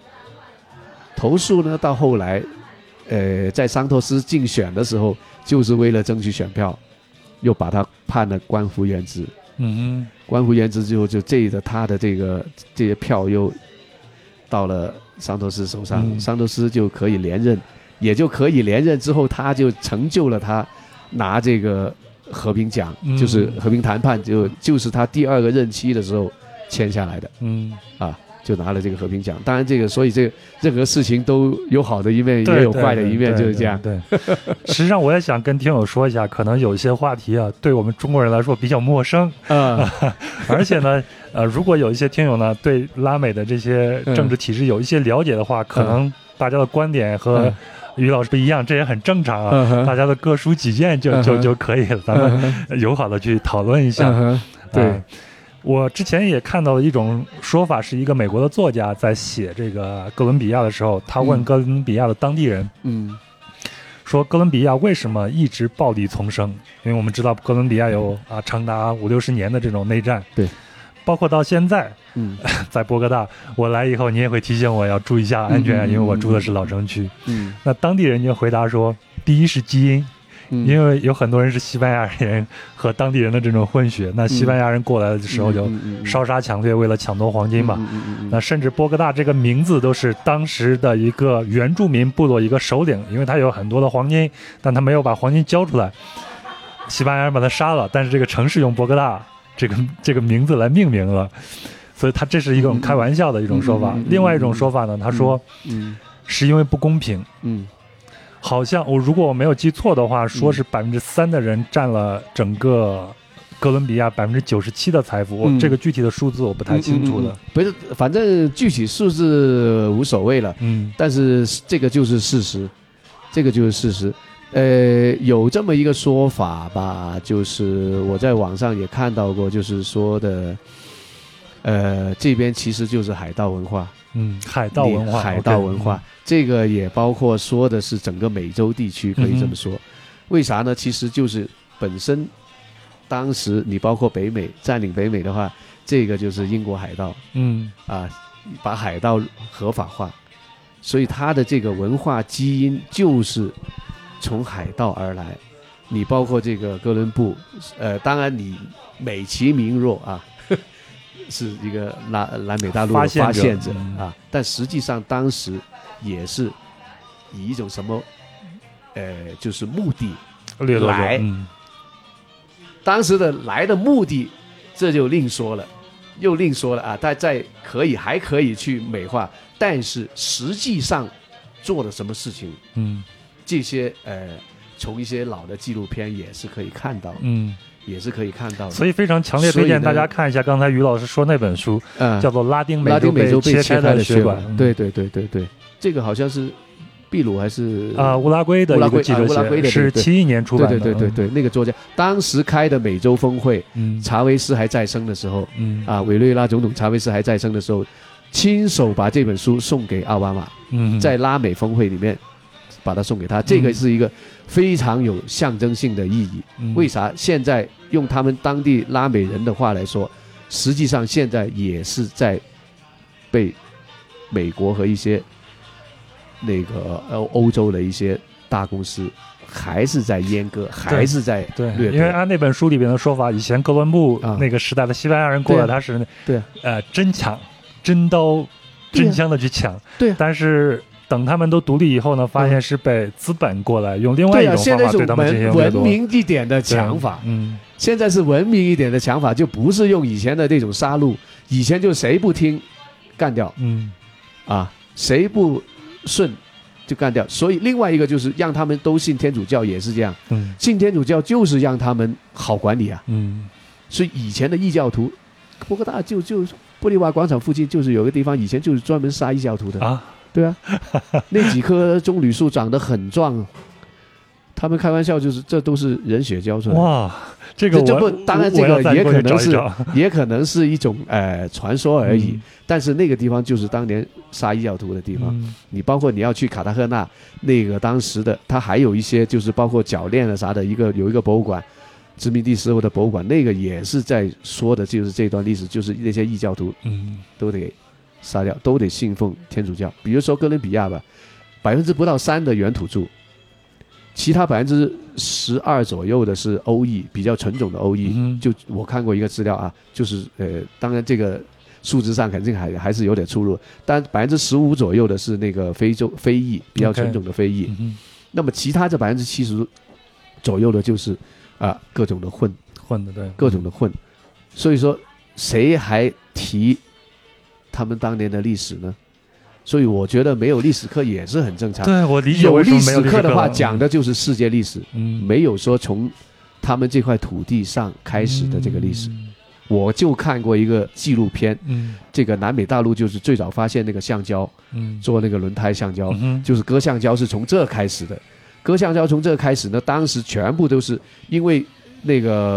呢，到后来，在桑托斯竞选的时候，就是为了争取选票，又把他判了官复原职。官复原职之后，就他的这些票又到了桑托斯手上，桑托斯就可以连任，也就可以连任之后，他就成就了他拿这个和平奖，就是和平谈判，就是他第2个任期的时候签下来的。就拿了这个和平奖。当然所以任何事情都有好的一面，也有坏的一面，就是这样。对， 实际上我也想跟听友说一下，可能有一些话题啊，对我们中国人来说比较陌生。而且呢，如果有一些听友呢对拉美的这些政治体制有一些了解的话，可能大家的观点和于老师不一样，这也很正常啊。大家的各抒己见就可以了，咱们友好的去讨论一下。 对。 我之前也看到了一种说法，是一个美国的作家在写这个哥伦比亚的时候，他问哥伦比亚的当地人，说哥伦比亚为什么一直暴力丛生？因为我们知道哥伦比亚有长达50-60年的这种内战， 对， 包括到现在，在波哥大，我来以后你也会提醒我要注意一下安全，因为我住的是老城区。那当地人就回答说，第一是基因。因为有很多人是西班牙人和当地人的这种混血，那西班牙人过来的时候就烧杀抢掠，为了抢夺黄金嘛。那甚至波哥大这个名字都是当时的一个原住民部落一个首领，因为他有很多的黄金，但他没有把黄金交出来，西班牙人把他杀了，但是这个城市用波哥大这个名字来命名了，所以他这是一种开玩笑的一种说法。另外一种说法呢，他说是因为不公平。好像如果我没有记错的话，说是3%的人占了整个哥伦比亚97%的财富。这个具体的数字我不太清楚了。 不是，反正具体数字无所谓了。但是这个就是事实，这个就是事实。有这么一个说法吧，就是我在网上也看到过，就是说的，这边其实就是海盗文化。 海盗文化， 这个也包括说的是整个美洲地区，可以这么说。为啥呢？其实就是本身当时你包括北美占领北美的话，这个就是英国海盗，把海盗合法化，所以它的这个文化基因就是从海盗而来。你包括这个哥伦布，当然你美其名若是一个南美大陆的发现者但实际上当时也是以一种什么就是目的来，当时的来的目的这就另说了，他还可以去美化，但是实际上做了什么事情，这些从一些老的纪录片也是可以看到的。也是可以看到的， 所以非常强烈推荐大家看一下刚才于老师说那本书，叫做《拉丁美洲被切开的血管》。 对，这个好像是秘鲁还是乌拉圭的一个记者写，是71年出版的。 对，那个作家当时开的美洲峰会，查韦斯还在生的时候，委内瑞拉总统查韦斯还在生的时候，亲手把这本书送给奥巴马，在拉美峰会里面把它送给他，这个是一个非常有象征性的意义。为啥？现在用他们当地拉美人的话来说，实际上现在也是在被美国和一些那个欧洲的一些大公司还是在阉割，还是在掠夺。 因为按那本书里边的说法，以前哥伦布那个时代的西班牙人过来，他是真抢、真刀、真枪的去抢。对，但是等他们都独立以后呢，发现是被资本过来用另外一种方法对他们进行文明一点的抢法。现在是文明一点的抢法，就不是用以前的那种杀戮，以前就谁不听干掉，谁不顺就干掉。所以另外一个就是让他们都信天主教，也是这样。信天主教就是让他们好管理啊。所以以前的异教徒，波哥大就玻利瓦广场附近就是有个地方，以前就是专门杀异教徒的啊。对啊，那几棵棕榈树长得很壮，他们开玩笑就是这都是人血浇出来的。哇， 这个当然这个也可能是一种传说而已。但是那个地方就是当年杀异教徒的地方。你包括你要去卡塔赫纳那个当时的，它还有一些就是包括铰链啊啥的有一个博物馆，殖民地时候的博物馆，那个也是在说的就是这段历史，就是那些异教徒都得杀掉，都得信奉天主教。比如说哥伦比亚吧，不到3%的原土著，其他12%左右的是欧裔，比较纯种的欧裔。就我看过一个资料啊，就是当然这个数字上肯定还是有点出入，但15%左右的是那个非裔，比较纯种的非裔。那么其他这70%左右的就是各种的混的，对，各种的混。所以说谁还提他们当年的历史呢？所以我觉得没有历史课也是很正常。 对，我理解。 有历史课的话，讲的就是世界历史，没有说从他们这块土地上开始的这个历史。我就看过一个纪录片，这个南美大陆就是最早发现那个橡胶，做那个轮胎橡胶，就是割橡胶是从这开始的。割橡胶从这开始呢，当时全部都是因为那个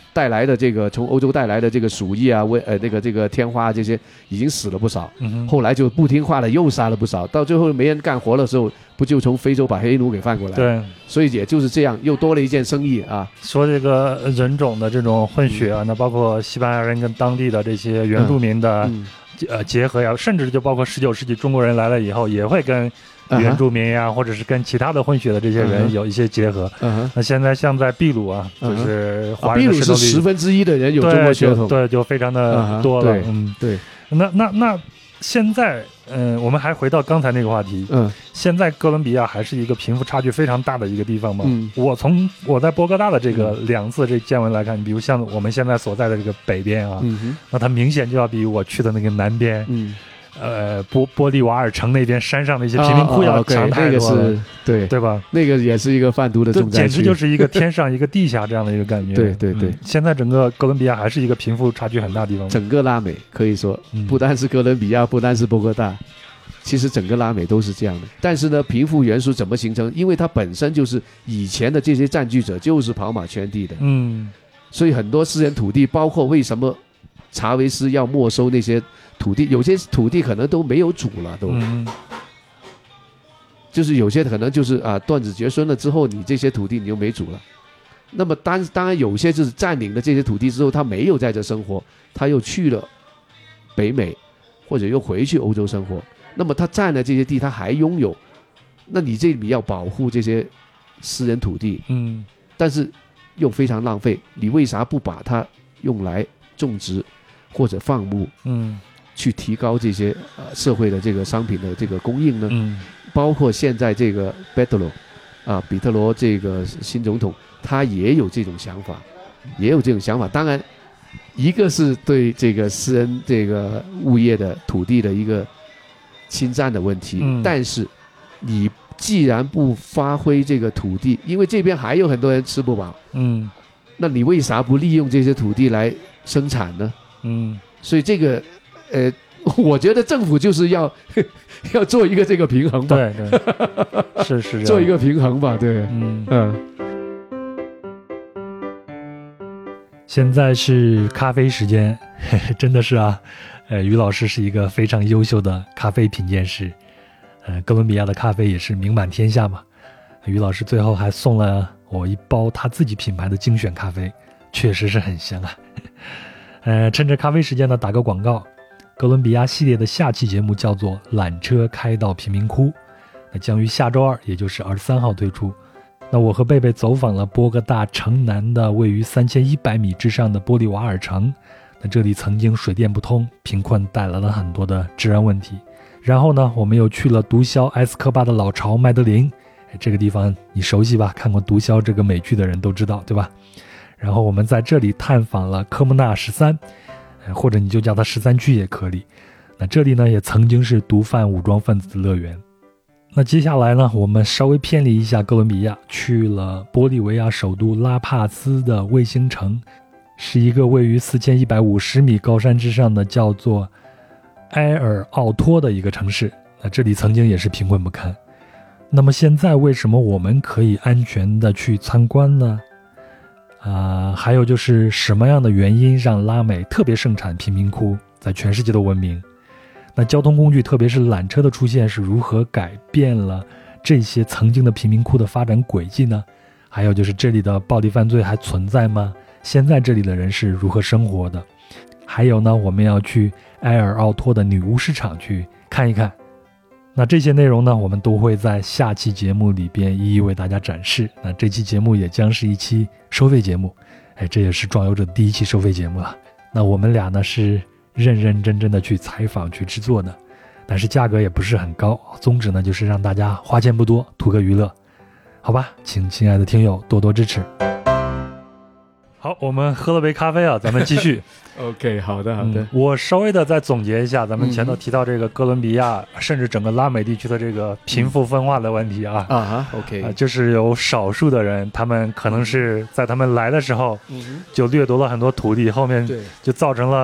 带来的这个从欧洲带来的这个鼠疫啊，这个天花这些已经死了不少，后来就不听话了又杀了不少，到最后没人干活的时候，不就从非洲把黑奴给贩过来？ 对， 所以也就是这样，又多了一件生意啊。 说这个人种的这种混血啊，那包括西班牙人跟当地的这些原住民的结合呀，甚至就包括19世纪中国人来了以后，也会跟原住民呀，或者是跟其他的混血的这些人有一些结合。那现在像在秘鲁啊，就是华人的秘鲁是1/10的人有中国血统， 对，就非常的多了。 对。 那现在，我们还回到刚才那个话题。现在哥伦比亚还是一个贫富差距非常大的一个地方吗？我在波哥大的这个2次这见闻来看，比如像我们现在所在的这个北边啊，那它明显就要比我去的那个南边，玻利瓦尔城那边山上的一些贫民窟要强太多了，对吧？ 那个也是一个贩毒的重灾区， 简直就是一个天上一个地下这样的一个感觉。 对， 现在整个哥伦比亚还是一个贫富差距很大的地方。 整个拉美可以说，不单是哥伦比亚，不单是波哥大，其实整个拉美都是这样的。但是呢，贫富悬殊怎么形成？因为它本身就是以前的这些占据者就是跑马圈地的，所以很多私人土地，包括为什么查韦斯要没收那些土地，有些土地可能都没有主了，都，就是有些可能就是断子绝孙了之后，你这些土地你就没主了。那么当然有些就是占领了这些土地之后，他没有在这生活，他又去了北美，或者又回去欧洲生活。那么他占了这些地，他还拥有，那你这里要保护这些私人土地，但是又非常浪费，你为啥不把它用来种植或者放牧，去提高这些社会的这个商品的这个供应呢？包括现在这个比特罗这个新总统，他也有这种想法，当然，一个是对这个私人这个物业的土地的一个侵占的问题，但是你既然不发挥这个土地，因为这边还有很多人吃不饱，那你为啥不利用这些土地来生产呢？所以这个我觉得政府就是要做一个这个平衡吧， 对，是做一个平衡吧，对， 现在是咖啡时间，真的是啊，于老师是一个非常优秀的咖啡品鉴师，哥伦比亚的咖啡也是名满天下嘛。于老师最后还送了我一包他自己品牌的精选咖啡，确实是很香啊。趁着咖啡时间呢，打个广告，哥伦比亚系列的下期节目叫做缆车开到贫民窟，那将于下周2，也就是23号推出。那我和贝贝走访了波哥大城南的位于3100米之上的玻利瓦尔城，那这里曾经水电不通，贫困带来了很多的治安问题。然后呢，我们又去了毒枭埃斯科巴的老巢麦德林，这个地方你熟悉吧？看过毒枭这个美剧的人都知道，对吧？然后我们在这里探访了科莫纳13，或者你就叫它13区也可以。那这里呢，也曾经是毒贩武装分子的乐园。那接下来呢，我们稍微偏离一下哥伦比亚，去了玻利维亚首都拉帕斯的卫星城，是一个位于4150米高山之上的叫做埃尔奥托的一个城市。那这里曾经也是贫困不堪。那么现在为什么我们可以安全的去参观呢？还有就是什么样的原因让拉美特别盛产贫民窟，在全世界都闻名？那交通工具特别是缆车的出现是如何改变了这些曾经的贫民窟的发展轨迹呢？还有就是这里的暴力犯罪还存在吗？现在这里的人是如何生活的？还有呢，我们要去埃尔奥托的女巫市场去看一看。那这些内容呢，我们都会在下期节目里边一一为大家展示。那这期节目也将是一期收费节目，这也是壮游者第一期收费节目了。那我们俩呢是认认真真的去采访去制作的，但是价格也不是很高，宗旨呢就是让大家花钱不多，图个娱乐，好吧？请亲爱的听友多多支持。好，我们喝了杯咖啡啊，咱们继续。 OK， 好的。 我稍微的再总结一下，咱们前头提到这个哥伦比亚，甚至整个拉美地区的这个贫富分化的问题啊。 OK， 就是有少数的人，他们可能是在他们来的时候，就掠夺了很多土地，后面就造成了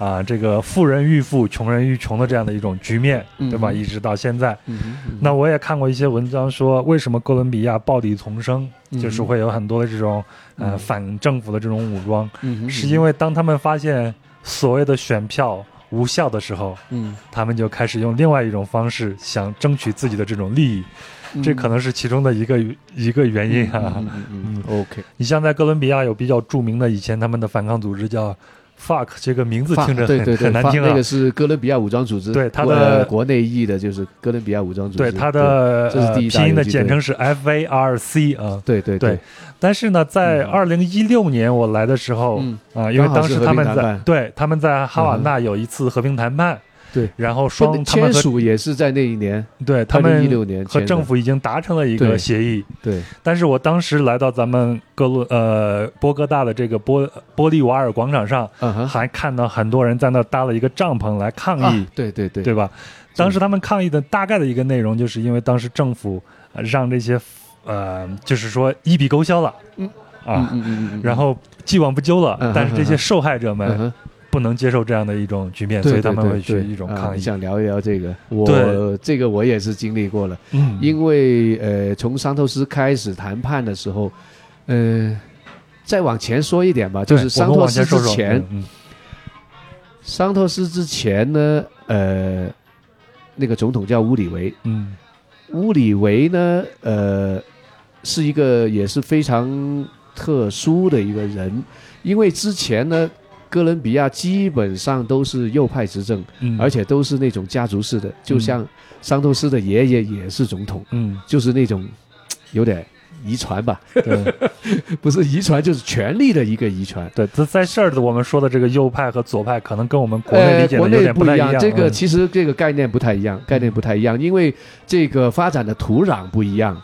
这个富人愈富穷人愈穷的这样的一种局面，对吧？一直到现在。那我也看过一些文章说，为什么哥伦比亚暴力丛生，就是会有很多的这种反政府的这种武装，是因为当他们发现所谓的选票无效的时候，他们就开始用另外一种方式想争取自己的这种利益，这可能是其中的一个原因啊。 OK， 你像在哥伦比亚有比较著名的以前他们的反抗组织叫 FARC， 这个名字听着很难听啊。 那个是哥伦比亚武装组织， 对，它的国内译的就是哥伦比亚武装组织， 对，它的这是第一大拼音的简称是 FARC 啊。 对。 但是呢，在2016年我来的时候因为当时他们在哈瓦那有一次和平谈判。对，然后他们签署也是在那一年， 对，他们 2016年和政府已经达成了一个协议。 对， 但是我当时来到咱们波哥大的这个波利瓦尔广场上，还看到很多人在那搭了一个帐篷来抗议。对吧？当时他们抗议的大概的一个内容，就是因为当时政府让这些就是说一笔勾销了，然后既往不咎了，但是这些受害者们不能接受这样的一种局面，所以他们会去一种抗议。 想聊一聊这个，这个我也是经历过了。因为从桑托斯开始谈判的时候，再往前说一点吧，就是桑托斯之前，桑托斯之前呢，那个总统叫乌里维，乌里维呢，是一个也是非常特殊的一个人，因为之前呢。哥伦比亚基本上都是右派执政，而且都是那种家族式的，就像桑托斯的爷爷也是总统，就是那种有点遗传吧，不是遗传就是权力的一个遗传。 对，在这儿的我们说的这个右派和左派，可能跟我们国内理解的有点不太一样。 这个其实这个概念不太一样，因为这个发展的土壤不一样。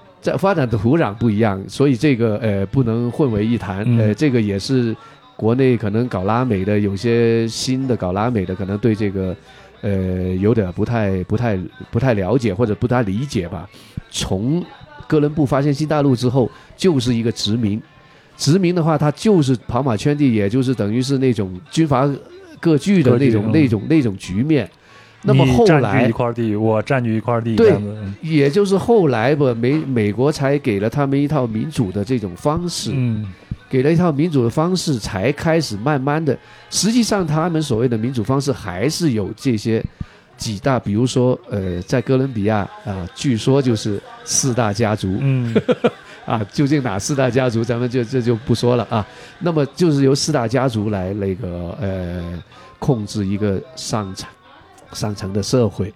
所以这个不能混为一谈。这个也是。国内可能搞拉美的有些新的搞拉美的可能对这个有点不太了解或者不太理解吧。从哥伦布发现新大陆之后，就是一个殖民的话，它就是跑马圈地，也就是等于是那种军阀割据的那种局面。那么后来你占据一块地，我占据一块地， 对，也就是后来吧，美国才给了他们一套民主的这种方式。给了一套民主的方式，才开始慢慢的。实际上，他们所谓的民主方式还是有这些几大，比如说，在哥伦比亚据说就是4大家族，究竟哪4大家族，咱们这就不说了啊。那么就是由4大家族来那个控制一个上层的社会，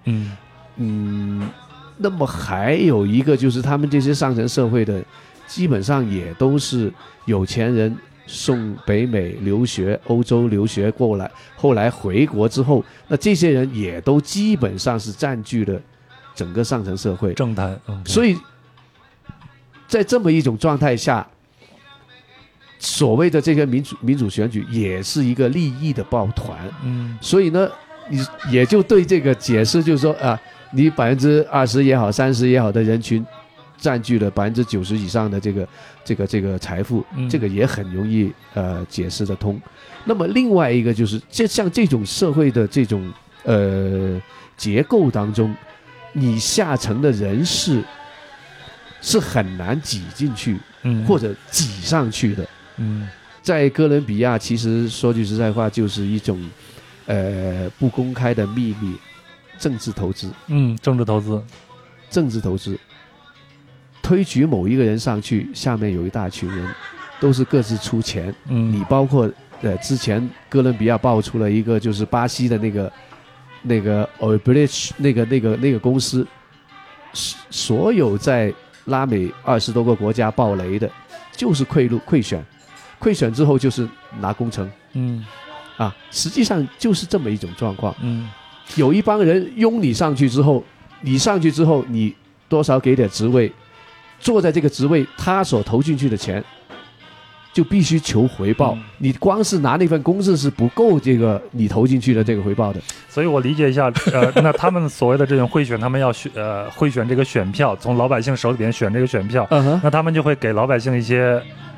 那么还有一个就是他们这些上层社会的。基本上也都是有钱人送北美留学、欧洲留学过来，后来回国之后，那这些人也都基本上是占据了整个上层社会政坛。 所以在这么一种状态下，所谓的这个民主选举也是一个利益的抱团。所以呢，你也就对这个解释就是说你20%也好，30%也好的人群。占据了90%以上的这个财富，这个也很容易解释得通。那么另外一个就是，像这种社会的这种结构当中，你下层的人士是很难挤进去，或者挤上去的。在哥伦比亚，其实说句实在话，就是一种不公开的秘密，政治投资。政治投资。推举某一个人上去，下面有一大群人，都是各自出钱。你包括之前哥伦比亚爆出了一个就是巴西的那个 Odebrecht 那个公司，所有在拉美20多个国家爆雷的，就是贿选之后就是拿工程。实际上就是这么一种状况。有一帮人拥你上去之后，你多少给点职位。坐在这个职位，他所投进去的钱就必须求回报。你光是拿那份工资是不够这个你投进去的这个回报的。 所以我理解一下，那他们所谓的这种贿选，他们要贿选这个选票，从老百姓手里边选这个选票，那他们就会给老百姓一些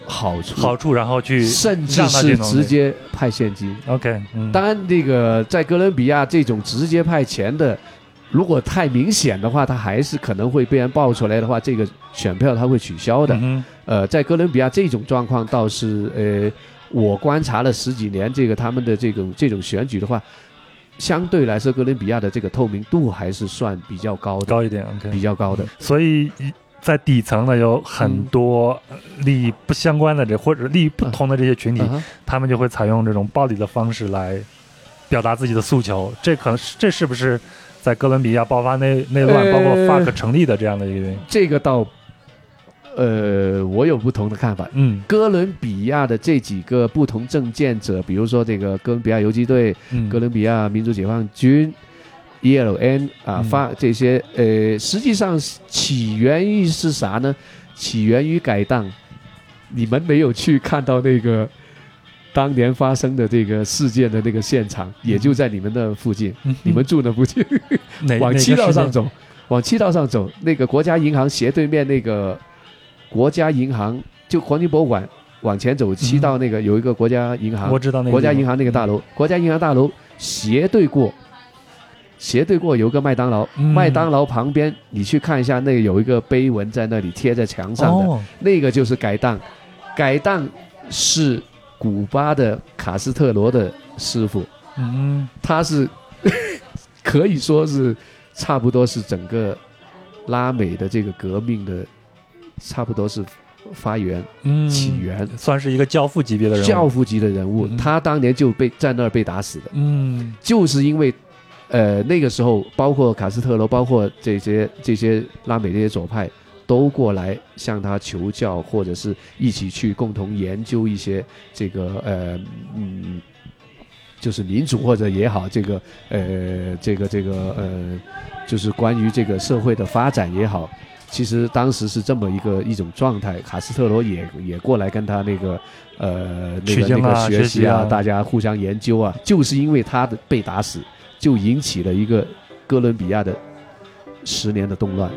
好处， 然后去甚至是直接派现金。 OK， 当然那个在哥伦比亚这种直接派钱的，如果太明显的话，他还是可能会被人爆出来的话，这个选票他会取消的。在哥伦比亚这种状况倒是我观察了10几年，这个他们的这种选举的话，相对来说哥伦比亚的这个透明度还是算比较高的， 高一点 ，OK， 比较高的。 所以在底层呢，有很多利益不相关的或者利益不同的这些群体，他们就会采用这种暴力的方式来表达自己的诉求。这是不是在哥伦比亚爆发内乱，包括 FARC 成立的这样的一个原因？ 这个倒我有不同的看法。哥伦比亚的这几个不同政见者，比如说这个哥伦比亚游击队、哥伦比亚民主解放军、ELN 这些实际上起源于是啥呢？起源于改当。你们没有去看到那个当年发生的这个事件的那个现场，也就在你们的附近，你们住的附近，往7道上走，往7道上走，那个国家银行斜对面那个国家银行，就黄金博物馆往前走7道那个有一个国家银行， 我知道那个国家银行那个大楼，国家银行大楼斜对过有个麦当劳，麦当劳旁边你去看一下，那个有一个碑文在那里贴在墙上的，那个就是改当是古巴的卡斯特罗的师傅，他是可以说是差不多是整个拉美的这个革命的差不多是发源起源， 算是一个教父级别的人物， 教父级的人物。他当年就在那儿被打死的，就是因为那个时候包括卡斯特罗，包括这些拉美这些左派都过来向他求教，或者是一起去共同研究一些这个就是民主或者也好，就是关于这个社会的发展也好，其实当时是这么一种状态。卡斯特罗也过来跟他那个学习啊，大家互相研究啊，就是因为他的被打死，就引起了一个哥伦比亚的10年的动乱。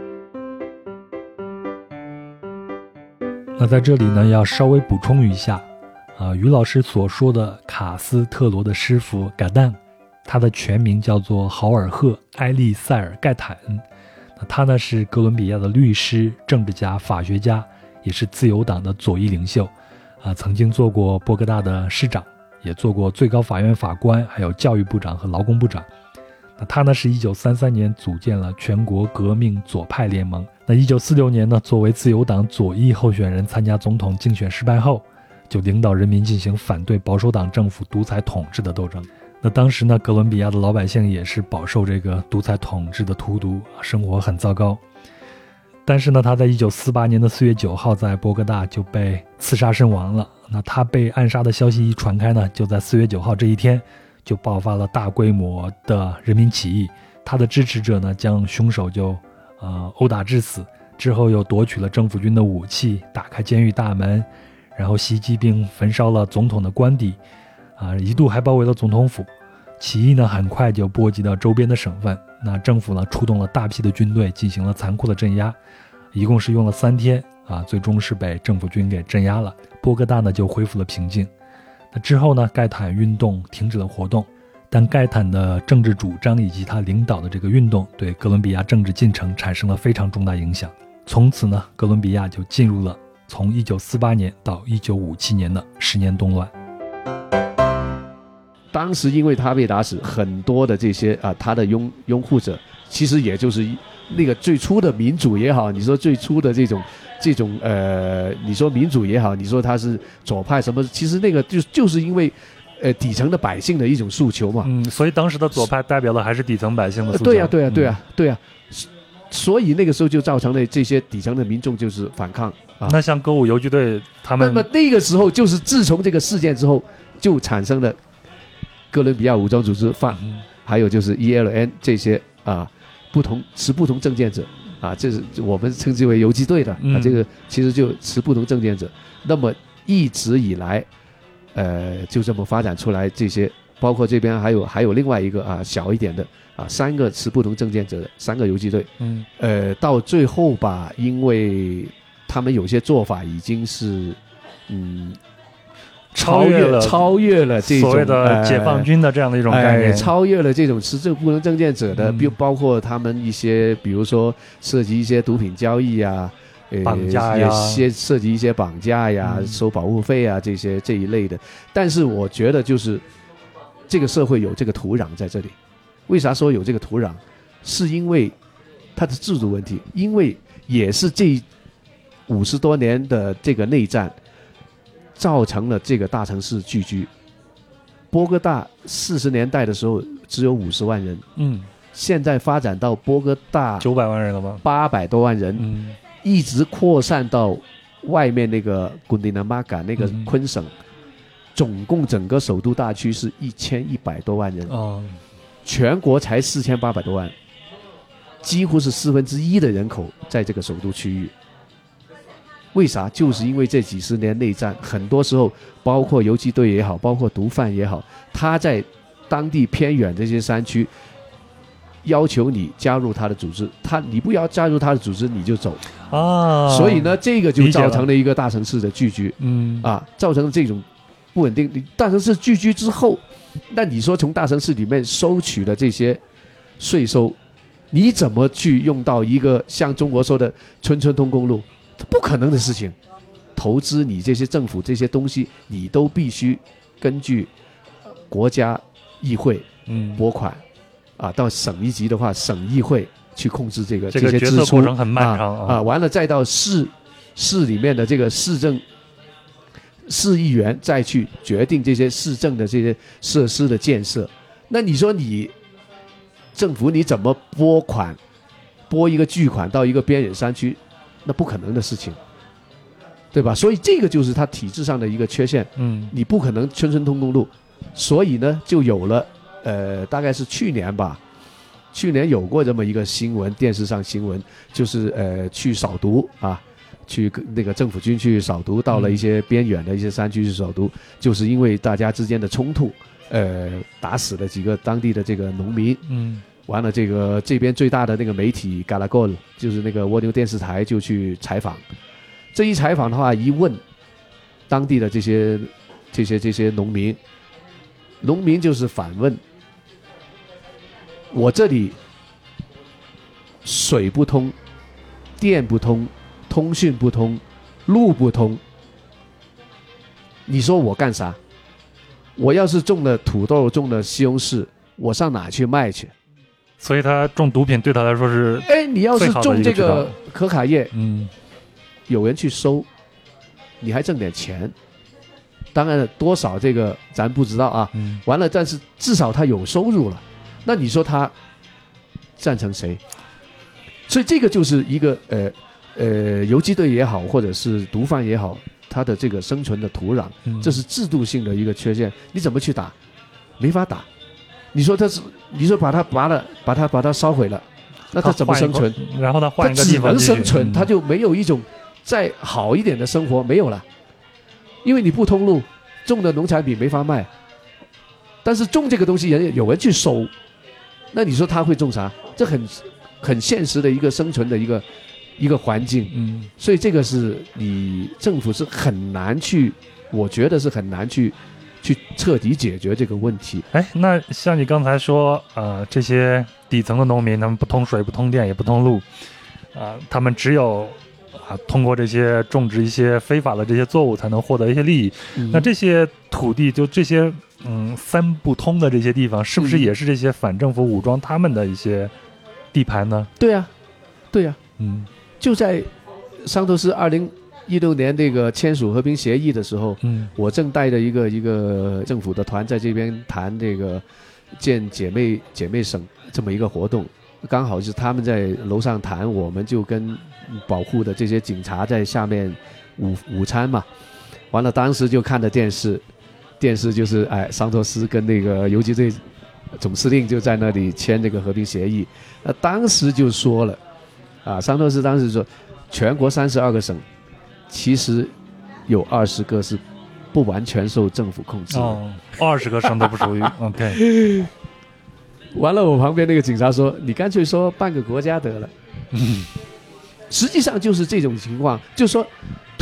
那在这里呢，要稍微补充一下于老师所说的卡斯特罗的师傅嘎旦，他的全名叫做豪尔赫·埃利塞尔·盖坦。那他呢是哥伦比亚的律师、政治家、法学家，也是自由党的左翼领袖曾经做过波哥大的市长，也做过最高法院法官，还有教育部长和劳工部长。那他呢是1933年组建了全国革命左派联盟。那1946年呢，作为自由党左翼候选人参加总统竞选失败后，就领导人民进行反对保守党政府独裁统治的斗争。那当时呢，哥伦比亚的老百姓也是饱受这个独裁统治的荼毒，生活很糟糕。但是呢，他在1948年的4月9号在波哥大就被刺杀身亡了。那他被暗杀的消息一传开呢，就在4月9号这一天就爆发了大规模的人民起义。他的支持者呢，将凶手就殴打致死，之后又夺取了政府军的武器，打开监狱大门，然后袭击并焚烧了总统的官邸一度还包围了总统府。起义呢很快就波及到周边的省份，那政府呢出动了大批的军队进行了残酷的镇压，一共是用了3天最终是被政府军给镇压了。波哥大呢就恢复了平静。那之后呢，盖坦运动停止了活动，但盖坦的政治主张以及他领导的这个运动对哥伦比亚政治进程产生了非常重大影响。从此呢，哥伦比亚就进入了从1948年到1957年的10年动乱。 当时因为他被打死，很多的这些他的拥护者，其实也就是那个最初的民主也好，你说最初的这种你说民主也好，你说他是左派什么，其实那个就是因为底层的百姓的一种诉求嘛。 所以当时的左派代表的还是底层百姓的诉求。 对啊。所以那个时候就造成了这些底层的民众就是反抗那像歌舞游击队他们， 那么那个时候就是自从这个事件之后，就产生了哥伦比亚武装组织FARC还有就是 ELN 这些持不同政见者这是我们称之为游击队的这个其实就持不同政见者。那么一直以来就这么发展出来这些，包括这边还有另外一个小一点的3个持不同政见者的3个游击队。到最后吧，因为他们有些做法已经是超越了这种所谓的解放军的这样的一种概念， 超越了这种持证不能证件者的，包括他们一些，比如说涉及一些毒品交易啊， 绑架呀， 也涉及一些绑架呀、收保护费啊这一类的。但是我觉得就是这个社会有这个土壤在这里。为啥说有这个土壤？是因为它的制度问题，因为也是这50多年的这个内战。造成了这个大城市聚居。波哥大40年代的时候只有50万人，现在发展到波哥大 900万人了吗 ？800多万人，一直扩散到外面那个古迪南巴嘎那个昆省，总共整个首都大区是1100多万人，全国才4800多万，几乎是1/4的人口在这个首都区域。为啥？就是因为这几十年内战，很多时候包括游击队也好，包括毒贩也好，他在当地偏远这些山区要求你加入他的组织，你不要加入他的组织你就走啊。所以呢，这个就造成了一个大城市的聚居，造成了这种不稳定。大城市聚居之后，那你说从大城市里面收取的这些税收，你怎么去用到一个像中国说的村村通公路？不可能的事情。投资你这些政府这些东西，你都必须根据国家议会拨款，到省一级的话，省议会去控制这些支出。 决策过程很漫长完了再到市里面的这个市议员再去决定这些市政的这些设施的建设。那你说你政府你怎么拨一个巨款到一个边远山区？那不可能的事情，对吧？所以这个就是它体制上的一个缺陷。你不可能村村通公路，所以呢，就有了大概是去年吧，去年有过这么一个新闻，电视上新闻，就是去扫毒啊，去那个政府军去扫毒，到了一些边远的一些山区去扫毒，就是因为大家之间的冲突，打死了几个当地的这个农民。完了，这边最大的那个媒体 Galagol 就是那个蜗牛电视台就去采访。这一采访的话，一问当地的这些农民就是反问：我这里水不通，电不通，通讯不通，路不通，你说我干啥？我要是种了土豆，种了西红柿，我上哪去卖去？ 所以他种毒品对他来说是你要是种这个可卡叶，有人去收，你还挣点钱。当然多少这个咱不知道啊。完了，但是至少他有收入了。那你说他赞成谁？所以这个就是一个游击队也好，或者是毒贩也好，他的这个生存的土壤，这是制度性的一个缺陷。你怎么去打？没法打。你说把它拔了，把它烧毁了，那他怎么生存？ 然后他换一个地方， 他只能生存，他就没有一种再好一点的生活，没有了。因为你不通路，种的农产品没法卖，但是种这个东西有人去收，那你说他会种啥？这很现实的一个生存的一个环境。所以这个是你政府是很难去，我觉得是很难去彻底解决这个问题。 那像你刚才说，这些底层的农民，他们不通水、不通电、也不通路，他们只有通过这些种植一些非法的这些作物才能获得一些利益。那这些土地，就这些三不通的这些地方，是不是也是这些反政府武装他们的一些地盘呢？ 对呀，就在桑托斯2016年这个签署和平协议的时候，我正带着一个政府的团在这边谈这个建姐妹省这么一个活动，刚好是他们在楼上谈，我们就跟保护的这些警察在下面午餐嘛。完了，当时就看的电视就是桑托斯跟那个游击队总司令就在那里签这个和平协议。当时就说了桑托斯当时说，全国32个省。其实有20个是不完全受政府控制的 ，20个省都不属于。OK， 完了，我旁边那个警察说：“你干脆说半个国家得了。”实际上就是这种情况，就是说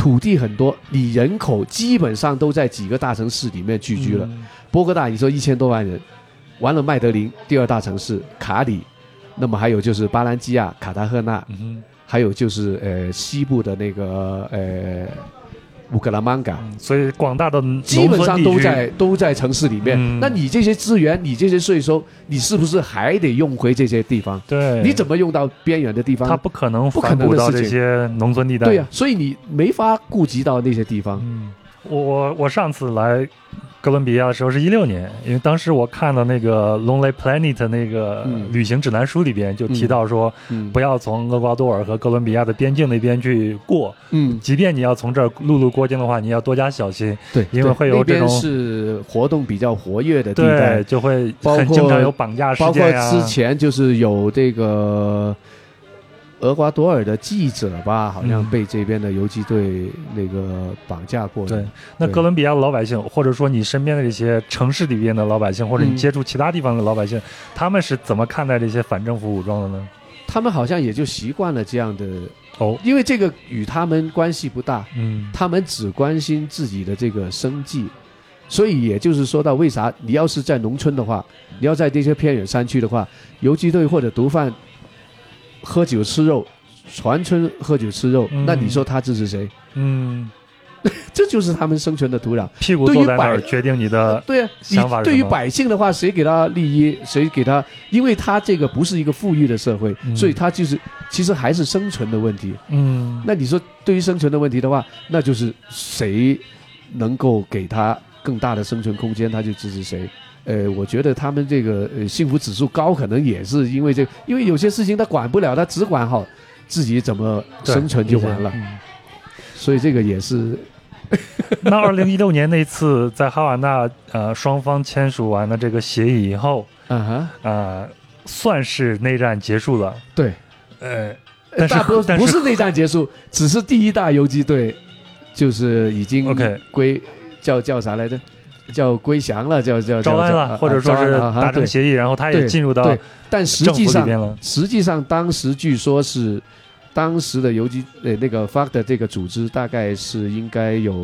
土地很多，你人口基本上都在几个大城市里面聚居了。波哥大你说1000多万人，完了麦德林第二大城市卡里，那么还有就是巴兰基亚、卡塔赫纳，还有就是西部的那个乌克兰曼港， 所以广大的基本上都在城市里面。那你这些资源，你这些税收，你是不是还得用回这些地方？ 对， 你怎么用到边远的地方？ 它不可能反哺到这些农村地带。 对呀，所以你没法顾及到那些地方。 我上次来哥伦比亚的时候是16年，因为当时我看了那个 Lonely Planet 那个旅行指南书里边就提到说，不要从厄瓜多尔和哥伦比亚的边境那边去过。即便你要从这儿陆路过境的话，你要多加小心。 对， 因为会有这种那边是活动比较活跃的地带， 对，就会很经常有绑架事件包括之前就是有这个厄瓜多尔的记者吧，好像被这边的游击队那个绑架过的。 对，那哥伦比亚的老百姓，或者说你身边的这些城市里边的老百姓，或者你接触其他地方的老百姓，他们是怎么看待这些反政府武装的呢？ 他们好像也就习惯了这样的因为这个与他们关系不大，他们只关心自己的这个生计。所以也就是说到为啥你要是在农村的话，你要在这些偏远山区的话，游击队或者毒贩喝酒吃肉，全村喝酒吃肉，那你说他支持谁？这就是他们生存的土壤。 屁股坐在那儿决定你的想法是什么。 对于百姓的话，谁给他利益，谁给他，因为他这个不是一个富裕的社会，所以他就是其实还是生存的问题。那你说对于生存的问题的话，那就是谁能够给他更大的生存空间，他就支持谁。我觉得他们这个幸福指数高，可能也是因为因为有些事情他管不了，他只管好自己怎么生存就完了。所以这个也是。 那2016年那次在哈瓦那双方签署完了这个协议以后，算是内战结束了。 对， 但是不是内战结束，只是第一大游击队就是已经叫啥来着？叫归降了，叫招安了，或者说是达成协议，然后他也进入到但实际上当时据说是当时的游击那个 FARC 的这个组织大概是应该有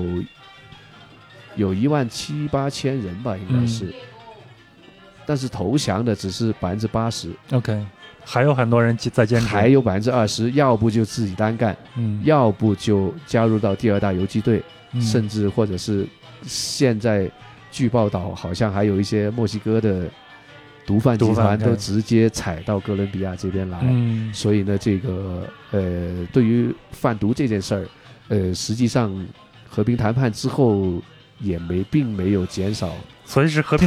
17000-8000人吧，应该是，但是投降的只是80%。 OK， 还有很多人在坚持， 还有20%，要不就自己单干，要不就加入到第二大游击队，甚至或者是现在据报道好像还有一些墨西哥的毒贩集团都直接踩到哥伦比亚这边来。所以呢，这个对于贩毒这件事儿，实际上和平谈判之后也并没有减少， 所以是和平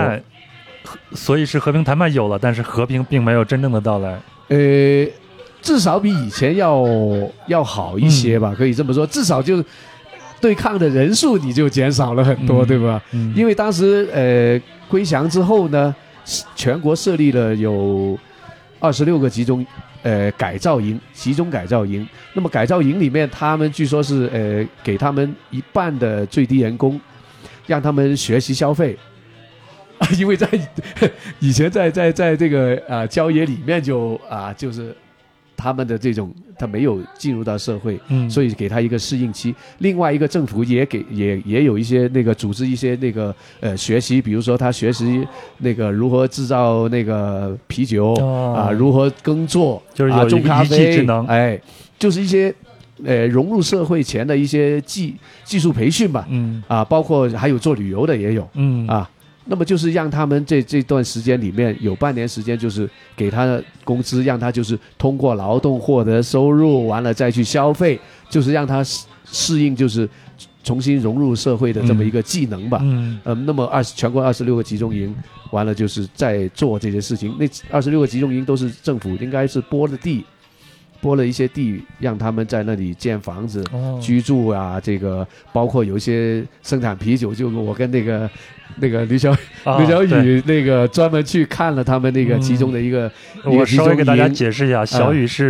谈判有了，但是和平并没有真正的到来。 至少比以前要好一些吧，可以这么说，至少就对抗的人数你就减少了很多，对吧？因为当时归降之后呢，全国设立了有26个集中改造营，集中改造营。那么改造营里面，他们据说是给他们1半的最低人工，让他们学习消费。因为以前在这个郊野里面就是他们的这种他没有进入到社会，所以给他一个适应期。另外一个政府也有一些那个组织一些那个学习，比如说他学习那个如何制造那个啤酒如何耕作， 就是有种咖啡， 一技之能， 就是一些融入社会前的一些技术培训吧，包括还有做旅游的也有，那么就是让他们这段时间里面有半年时间，就是给他的工资，让他就是通过劳动获得收入，完了再去消费，就是让他适应，就是重新融入社会的这么一个技能吧。那么全国26个集中营，完了就是在做这些事情。那26个集中营都是政府应该是拨了一些地，让他们在那里建房子、居住啊。这个包括有一些生产啤酒，就我跟那个吕小雨那个专门去看了他们那个其中的一个， 我稍微给大家解释一下，小雨是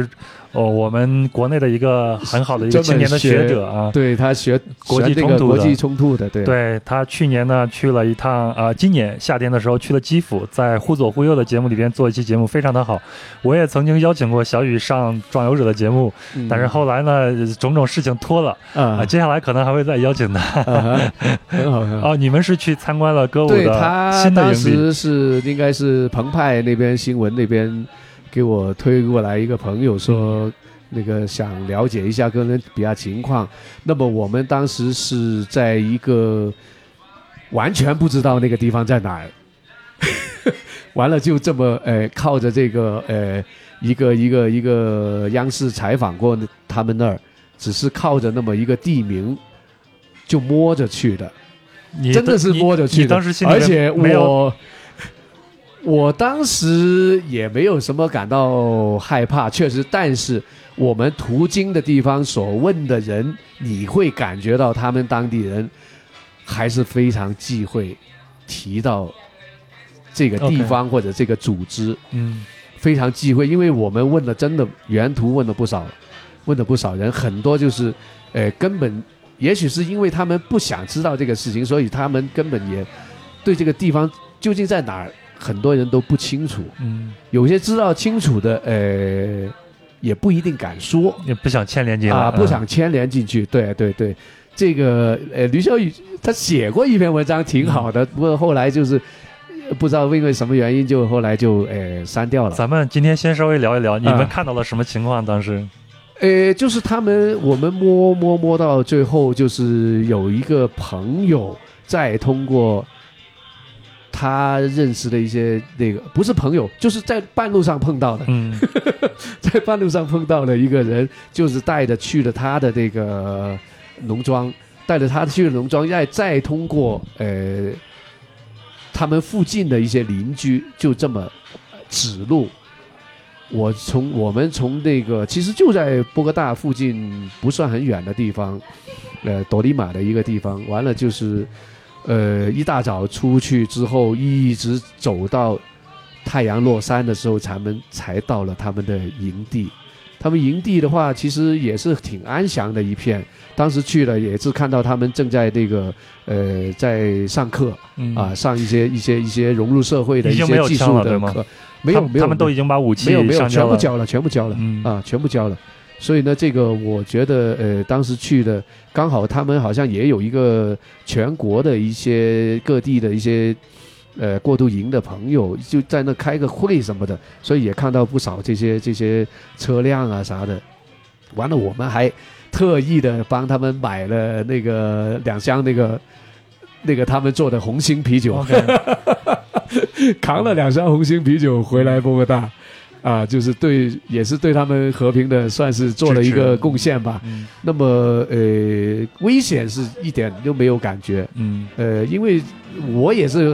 我们国内的一个很好的一个青年的学者啊， 对，他学国际冲突的， 对，他去年呢去了一趟今年夏天的时候去了基辅，在忽左忽右的节目里边做一期节目，非常的好。我也曾经邀请过小雨上壮游者的节目，但是后来呢种种事情拖了接下来可能还会再邀请他。 很好很好。 你们是去参观了歌舞对， 的他新的营当时地？ 是应该是澎湃那边新闻那边给我推过来一个朋友说，那个想了解一下哥伦比亚情况。那么我们当时是在一个完全不知道那个地方在哪儿，完了就这么靠着这个一个央视采访过他们那儿，只是靠着那么一个地名就摸着去的，真的是摸着去的。 你当时心里而且没有我当时也没有什么感到害怕，确实，但是我们途经的地方所问的人，你会感觉到他们当地人还是非常忌讳提到这个地方或者这个组织，非常忌讳，因为我们问了真的沿途问了不少人，很多就是根本也许是因为他们不想知道这个事情，所以他们根本也对这个地方究竟在哪儿很多人都不清楚，有些知道清楚的也不一定敢说， 也不想牵连进来不想牵连进去。对对对，这个吕小雨他写过一篇文章挺好的，不过后来就是不知道因为什么原因，就后来就删掉了。 咱们今天先稍微聊一聊，你们看到了什么情况？当时就是我们摸到最后，就是有一个朋友再通过他认识的一些那个不是朋友，就是在半路上碰到的，在半路上碰到的一个人，就是带着去了他的这个农庄，再通过他们附近的一些邻居，就这么指路。我们从那个其实就在波哥大附近不算很远的地方，朵里玛的一个地方，完了就是一大早出去之后，一直走到太阳落山的时候，才到了他们的营地。他们营地的话，其实也是挺安详的一片。当时去了，也是看到他们正在这个在上课上一些融入社会的一些技术的课。没有， 他们都已经把武器没有全部交了，全部交了。所以呢，这个我觉得当时去的刚好他们好像也有一个全国的一些各地的一些过渡营的朋友，就在那开个会什么的，所以也看到不少这些车辆啊啥的。完了，我们还特意的帮他们买了那个2箱那个他们做的红星啤酒。扛了2箱红星啤酒回来波哥大，就是也是对他们和平的算是做了一个贡献吧。那么危险是一点都没有感觉。因为我也是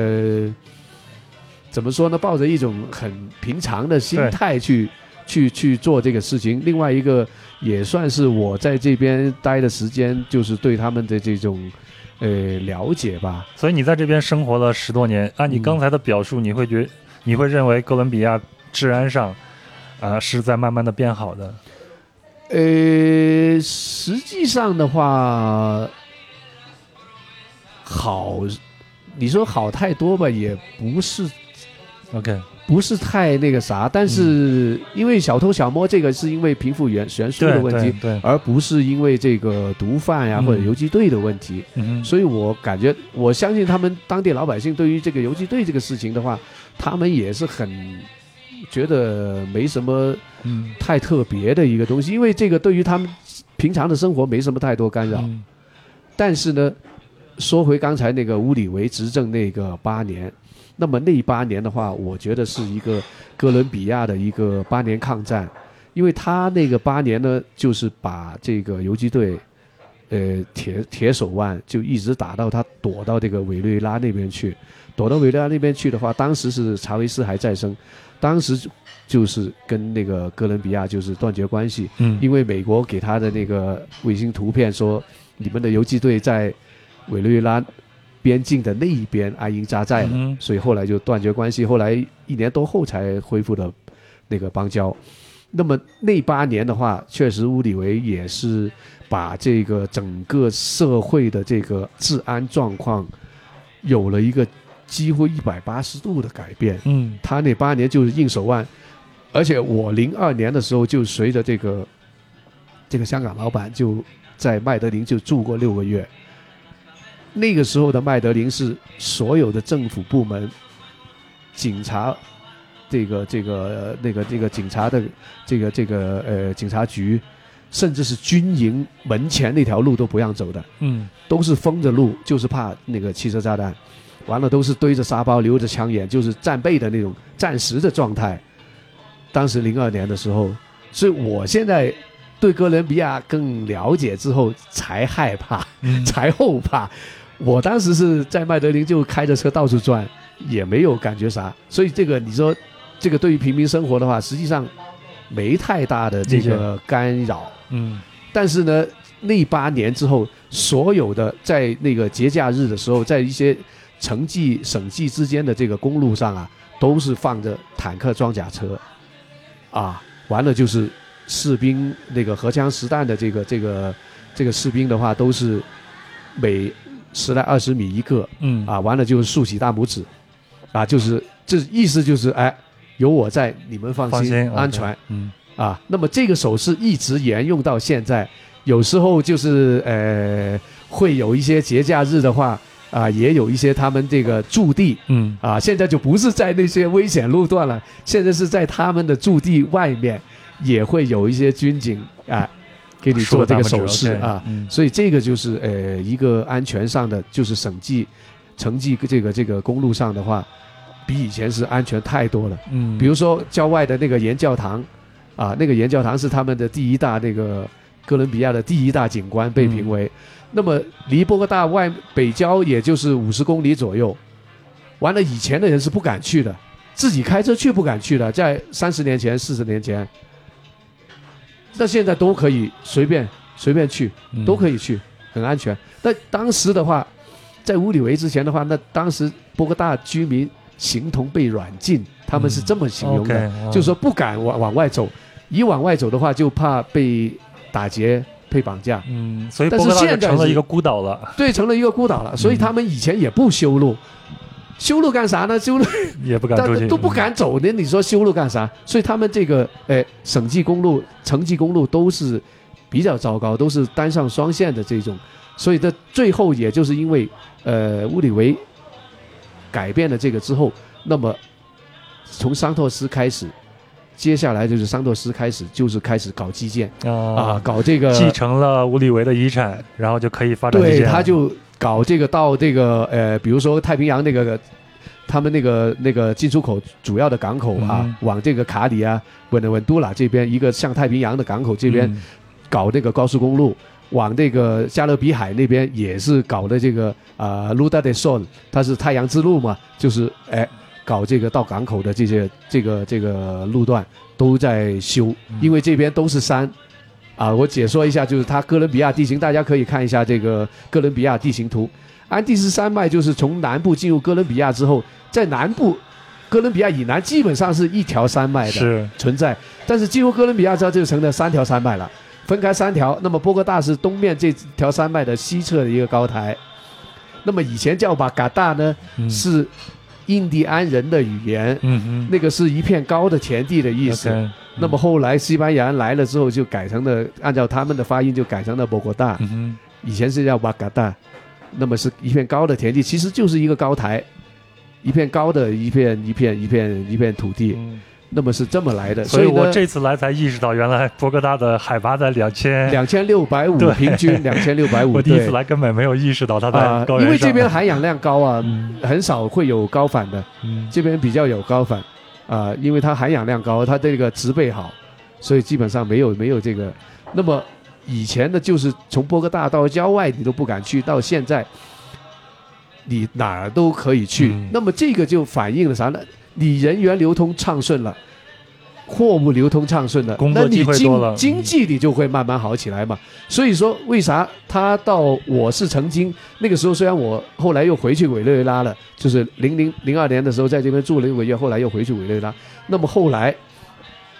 怎么说呢，抱着一种很平常的心态去做这个事情。另外一个也算是我在这边待的时间，就是对他们的这种了解吧。 所以你在这边生活了10多年，按你刚才的表述，你会认为哥伦比亚治安上是在慢慢的变好的？ 实际上的话，好，你说好太多吧，也不是。 OK， 不是太那个啥，但是因为小偷小摸这个是因为贫富悬殊的问题， 对， 而不是因为这个毒贩呀或者游击队的问题。所以我感觉，我相信他们当地老百姓对于这个游击队这个事情的话，他们也是很觉得没什么太特别的一个东西，因为这个对于他们平常的生活没什么太多干扰。但是呢，说回刚才那个乌里维执政那个8年。那么那8年的话，我觉得是一个哥伦比亚的一个8年抗战，因为他那个8年呢，就是把这个游击队，铁手腕就一直打到他躲到这个委内瑞拉那边去，躲到委内瑞拉那边去的话，当时是查韦斯还在生，当时就是跟那个哥伦比亚就是断绝关系，因为美国给他的那个卫星图片说，你们的游击队在委内瑞拉边境的那一边安营扎寨了，所以后来就断绝关系，后来1年多后才恢复的那个邦交。 那么那8年的话，确实乌里维也是把这个整个社会的这个治安状况有了一个几乎180度的改变。他那8年就是硬手腕，而且我02年的时候就随着这个香港老板就在麦德林就住过6个月。那个时候的麦德林是所有的政府部门、警察，这个警察的警察局，甚至是军营门前那条路都不让走的，都是封着路，就是怕那个汽车炸弹。完了都是堆着沙包、留着枪眼，就是战备的那种战时的状态。当时02年的时候，所以我现在对哥伦比亚更了解之后才害怕，才后怕。我当时是在麦德林就开着车到处转，也没有感觉啥。所以这个你说这个对于平民生活的话，实际上没太大的这个干扰。但是呢，那8年之后，所有的在那个节假日的时候，在一些城际、省际之间的这个公路上啊，都是放着坦克、装甲车，完了就是士兵那个荷枪实弹的这个士兵的话，都是每10来20米一个，完了就是竖起大拇指，就是这意思就是，有我在，你们放心安全，那么这个手势一直沿用到现在。有时候就是会有一些节假日的话。也有一些他们这个驻地，现在就不是在那些危险路段了，现在是在他们的驻地外面，也会有一些军警给你做这个手势所以这个就是一个安全上的，就是省际、城际这个公路上的话，比以前是安全太多了。比如说郊外的那个盐教堂，那个盐教堂是他们的第一大那个哥伦比亚的第一大景观，被评为。那么离波哥大北郊也就是50公里左右，完了以前的人是不敢去的，自己开车去不敢去的，在30年前、40年前，那现在都可以随便去，都可以去，很安全。那当时的话，在乌里维之前的话，那当时波哥大居民形同被软禁，他们是这么形容的，就是说不敢往外走，一往外走的话就怕被打劫。被绑架， 所以波哥大就成了一个孤岛了。对， 成了一个孤岛了。所以他们以前也不修路，修路干啥呢？修路也不敢出去， 都不敢走的。你说修路干啥？所以他们这个省际公路、城际公路都是比较糟糕，都是单上双线的这种。所以的最后也就是因为乌里维改变了这个之后，那么从桑托斯开始。接下来就是桑托斯开始搞基建搞这个， 继承了乌里维的遗产，然后就可以发展基建。 对，他就搞这个到这个比如说太平洋那个他们那个进出口主要的港口往这个卡里稳都拉这边一个像太平洋的港口这边搞这个高速公路，往这个加勒比海那边也是搞的这个Ruta del Sol， 它是太阳之路嘛，就是搞这个到港口的这个路段都在修，因为这边都是山我解说一下，就是它哥伦比亚地形，大家可以看一下这个哥伦比亚地形图。安第斯山脉就是从南部进入哥伦比亚之后，在南部哥伦比亚以南基本上是一条山脉的存在，但是进入哥伦比亚之后就成了3条山脉了，分开3条。那么波哥大是东面这条山脉的西侧的一个高台，那么以前叫巴嘎大呢是印第安人的语言，那个是一片高的田地的意思。那么后来西班牙人来了之后，就改成了按照他们的发音就改成了波哥大。以前是叫巴嘎大，那么是一片高的田地，其实就是一个高台，一片高的一片土地。那么是这么来的。 所以我这次来才意识到，原来波哥大的海拔在 2650，平均2650。 我第一次来根本没有意识到它在高原上， 因为这边含氧量高很少会有高反的。这边比较有高反因为它含氧量高，它这个植被好，所以基本上没有这个。那么以前的就是从波哥大到郊外你都不敢去，到现在你哪儿都可以去。那么这个就反映了啥呢？你人员流通畅顺了，货物流通畅顺了， 工作机会多了， 经济你就会慢慢好起来嘛。所以说为啥他到我是曾经那个时候，虽然我后来又回去委内瑞拉了，就是02年的时候在这边住了6个月，后来又回去委内瑞拉。那么后来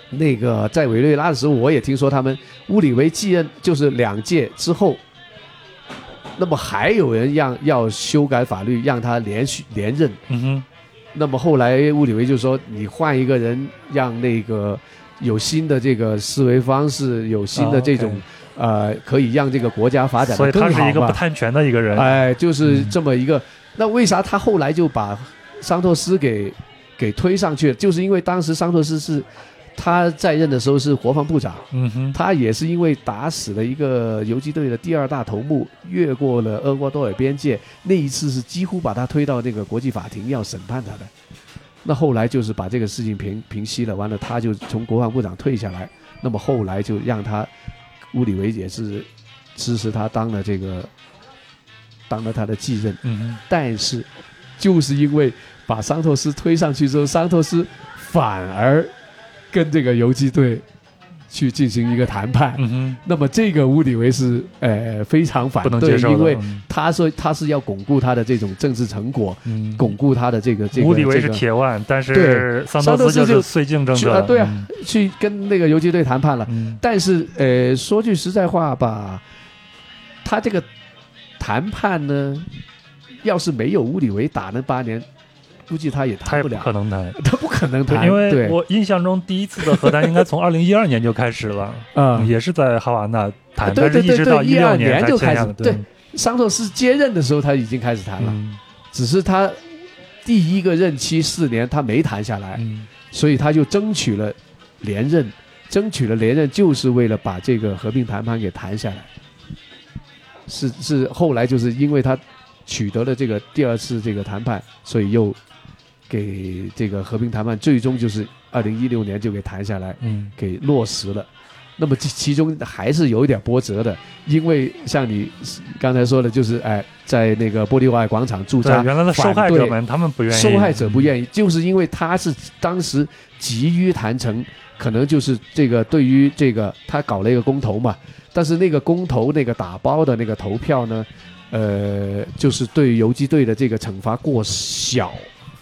那个在委内瑞拉的时候，我也听说他们乌里维继任就是2届之后，那么还有人要修改法律，让他连任。那么后来乌里维就说，你换一个人，让那个有新的这个思维方式，有新的这种、可以让这个国家发展得更好嘛。 所以他是一个不贪权的一个人。 哎，就是这么一个。那为啥他后来就把桑托斯给推上去了？就是因为当时桑托斯是他在任的时候是国防部长，他也是因为打死了一个游击队的第2大头目，越过了厄瓜多尔边界，那一次是几乎把他推到那个国际法庭要审判他的。那后来就是把这个事情平息了，完了他就从国防部长退下来，那么后来就让他乌里维也是支持他当了他的继任。但是就是因为把桑托斯推上去之后，桑托斯反而跟这个游击队去进行一个谈判。那么这个乌里维是非常反对，因为他说他是要巩固他的这种政治成果，巩固他的这个乌里维是铁腕，但是桑托斯就是绥靖政策。 对啊，去跟那个游击队谈判了。但是说句实在话吧，他这个谈判呢，要是没有乌里维打那8年，估计他也谈不了。他不可能谈， 因为我印象中第一次的和谈应该从2012年就开始了，也是在哈瓦那谈，但是一直到2016年就开始。对，桑托斯接任的时候他已经开始谈了，只是他第一个任期4年他没谈下来，所以他就争取了连任，就是为了把这个和平谈判给谈下来。是后来就是因为他取得了这个第2次这个谈判，所以又给这个和平谈判最终就是2016年就给谈下来，给落实了。那么其中还是有一点波折的，因为像你刚才说的，就是在那个玻利瓦尔广场驻扎， 原来的受害者们他们不愿意， 受害者不愿意，就是因为他是当时急于谈成，可能就是这个对于这个他搞了一个公投嘛，但是那个公投那个打包的那个投票呢，就是对游击队的这个惩罚过小。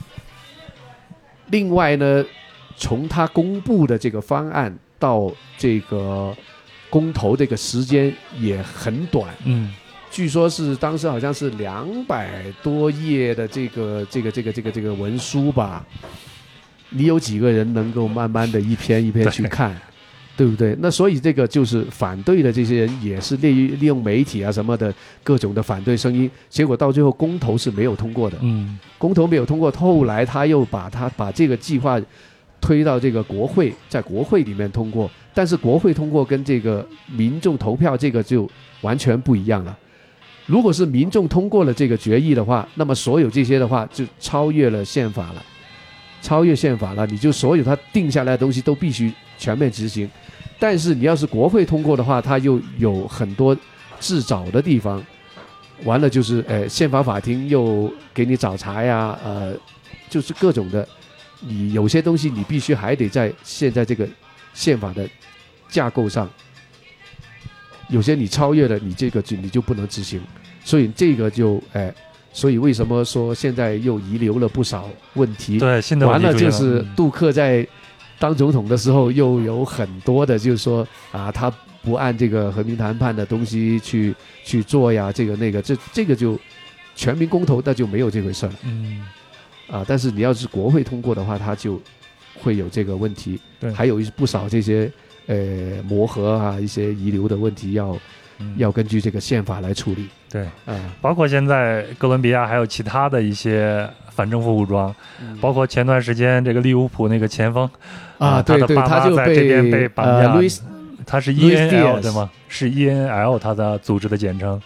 另外呢，从他公布的这个方案到这个公投这个时间也很短，据说是当时好像是200多页的这个文书吧，你有几个人能够慢慢的一篇一篇去看，对不对？那所以这个就是反对的这些人也是利用媒体啊什么的各种的反对声音，结果到最后公投是没有通过的。公投没有通过，后来他又把这个计划推到这个国会，在国会里面通过，但是国会通过跟这个民众投票这个就完全不一样了。如果是民众通过了这个决议的话，那么所有这些的话就超越了宪法了，你就所有他定下来的东西都必须全面执行。但是你要是国会通过的话，它又有很多自找的地方，完了就是宪法法庭又给你找茬呀，就是各种的，你有些东西你必须还得在现在这个宪法的架构上，有些你超越了，你这个你就不能执行，所以这个就所以为什么说现在又遗留了不少问题？ 对，新的问题完了就是杜克在当总统的时候又有很多的，就是说他不按这个和平谈判的东西去做呀，这个那个，这个就全民公投，那就没有这回事了。但是你要是国会通过的话，它就会有这个问题，还有不少这些磨合一些遗留的问题要根据这个宪法来处理。 对，包括现在哥伦比亚还有其他的一些反政府武装，包括前段时间这个利物浦那个前锋他的爸妈在这边被绑架，他是 ENL 对吗？是 ENL 他的组织的简称。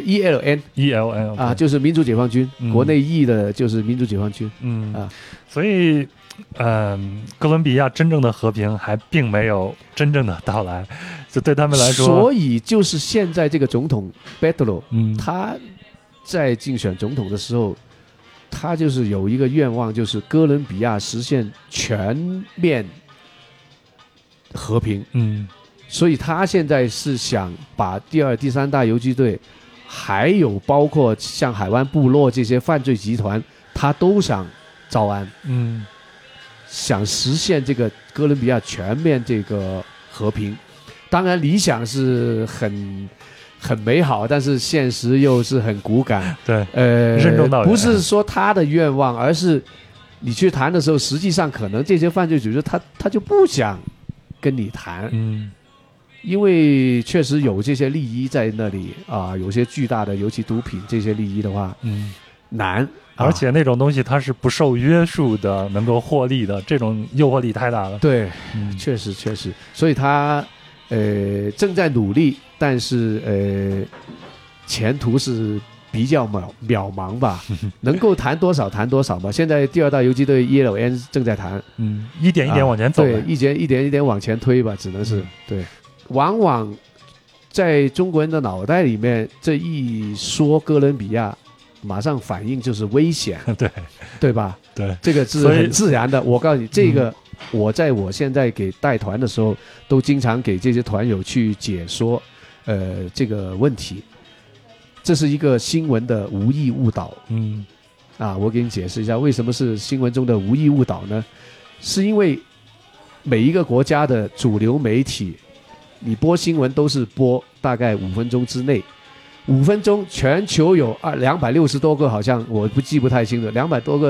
ELN 就是民主解放军，国内译的就是民主解放军。 所以哥伦比亚真正的和平还并没有真正的到来，就对他们来说。 所以就是现在这个总统 Petro，他在竞选总统的时候，他就是有一个愿望，就是哥伦比亚实现全面和平。所以他现在是想把第2、第3大游击队，还有包括像海湾部落这些犯罪集团，他都想招安。 想实现这个哥伦比亚全面这个和平。当然理想是很美好，但是现实又是很骨感。 对，任重道远。 不是说他的愿望，而是你去谈的时候，实际上可能这些犯罪组织他就不想跟你谈，因为确实有这些利益在那里啊，有些巨大的，尤其毒品这些利益的话，难。 而且那种东西它是不受约束的，能够获利的，这种诱惑力太大了。 对，确实，所以他正在努力，但是前途是比较渺茫吧，能够谈多少谈多少吧。现在第二大游击队 ELN 正在谈， 一点一点往前走， 对，一点一点往前推吧，只能是对。往往在中国人的脑袋里面，这一说哥伦比亚，马上反应就是危险，对吧？对，这个是很自然的。我告诉你，这个我在我现在给带团的时候，都经常给这些团友去解说，这个问题。这是一个新闻的无意误导。我给你解释一下，为什么是新闻中的无意误导呢？是因为每一个国家的主流媒体，你播新闻都是播大概5分钟之内。5分钟，全球有260多个，好像我记不太清楚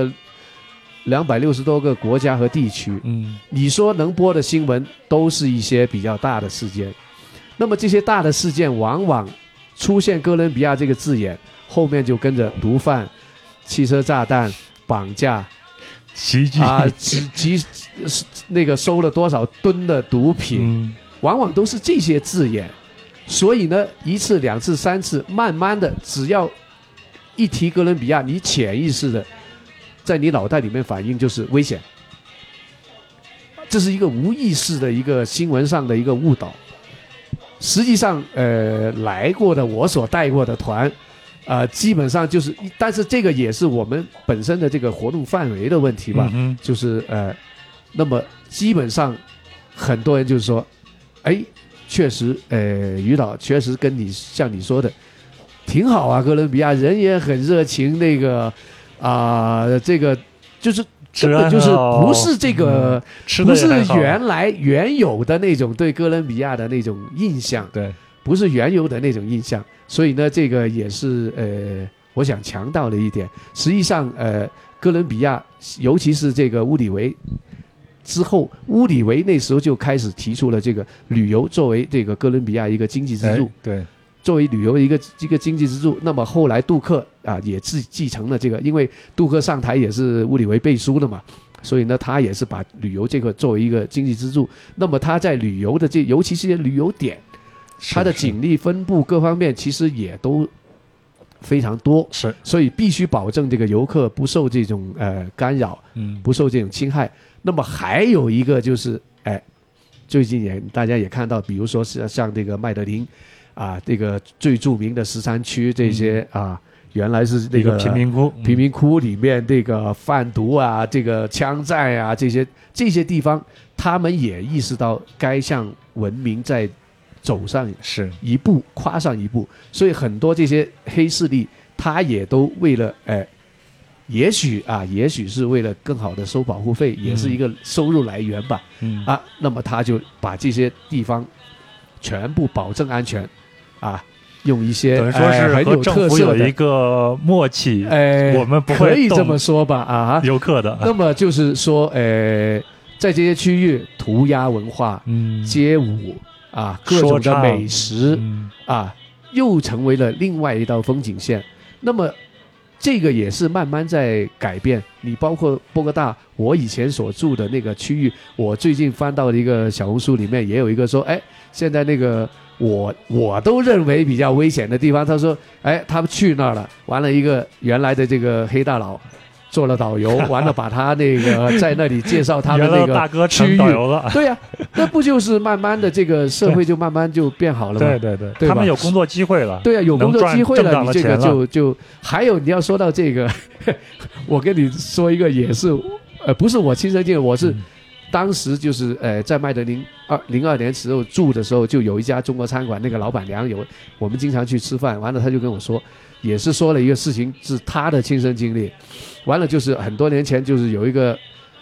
，260多个国家和地区。你说能播的新闻都是一些比较大的事件，那么这些大的事件往往出现哥伦比亚这个字眼，后面就跟着毒贩、汽车炸弹、绑架、 袭击那个收了多少吨的毒品，往往都是这些字眼。所以呢，1次、2次、3次，慢慢的，只要一提哥伦比亚，你潜意识的在你脑袋里面反应就是危险。这是一个无意识的一个新闻上的一个误导。实际上来过的我所带过的团基本上就是，但是这个也是我们本身的这个活动范围的问题吧。就是那么基本上很多人就是说，确实于导确实跟你像你说的挺好啊，哥伦比亚人也很热情，那个这个就是根本就是不是这个不是原有的那种对哥伦比亚的那种印象，对，不是原有的那种印象。所以呢，这个也是我想强调的一点。实际上哥伦比亚尤其是这个乌里维之后，乌里维那时候就开始提出了这个旅游作为这个哥伦比亚一个经济支柱，对，作为旅游的一个经济支柱。那么后来杜克也继承了这个，因为杜克上台也是乌里维背书的嘛，所以呢他也是把旅游这个作为一个经济支柱。那么他在旅游的尤其是些旅游点，他的警力分布各方面其实也都非常多，是，所以必须保证这个游客不受这种干扰，不受这种侵害。那么还有一个就是最近大家也看到，比如说像这个麦德林这个最著名的13区这些原来是那个贫民窟里面这个贩毒这个枪战这些地方，他们也意识到该向文明在走上一步，跨上一步。所以很多这些黑势力他也都为了也许是为了更好的收保护费，也是一个收入来源吧。那么他就把这些地方全部保证安全用一些等于说是很有特色的有一个默契，我们不会可以这么说吧游客的。 那么就是说在这些区域涂鸦文化、街舞各种的美食又成为了另外一道风景线。那么这个也是慢慢在改变。你包括波哥大，我以前所住的那个区域，我最近翻到的一个小红书里面也有一个说，现在那个我都认为比较危险的地方，他说他们去那儿了，完了一个原来的这个黑大佬做了导游，完了把他那个在那里介绍他们那个区域，对呀，那不就是慢慢的这个社会就慢慢就变好了吗？对， 他们有工作机会了， 对呀，有工作机会了，你这个就还有你要说到这个，我跟你说一个也是，不是我亲身经历，我是当时就是在麦德林02年时候住的时候，就有一家中国餐馆，那个老板娘我们经常去吃饭，完了他就跟我说。也是说了一个事情，是他的亲身经历。完了就是很多年前，就是有一个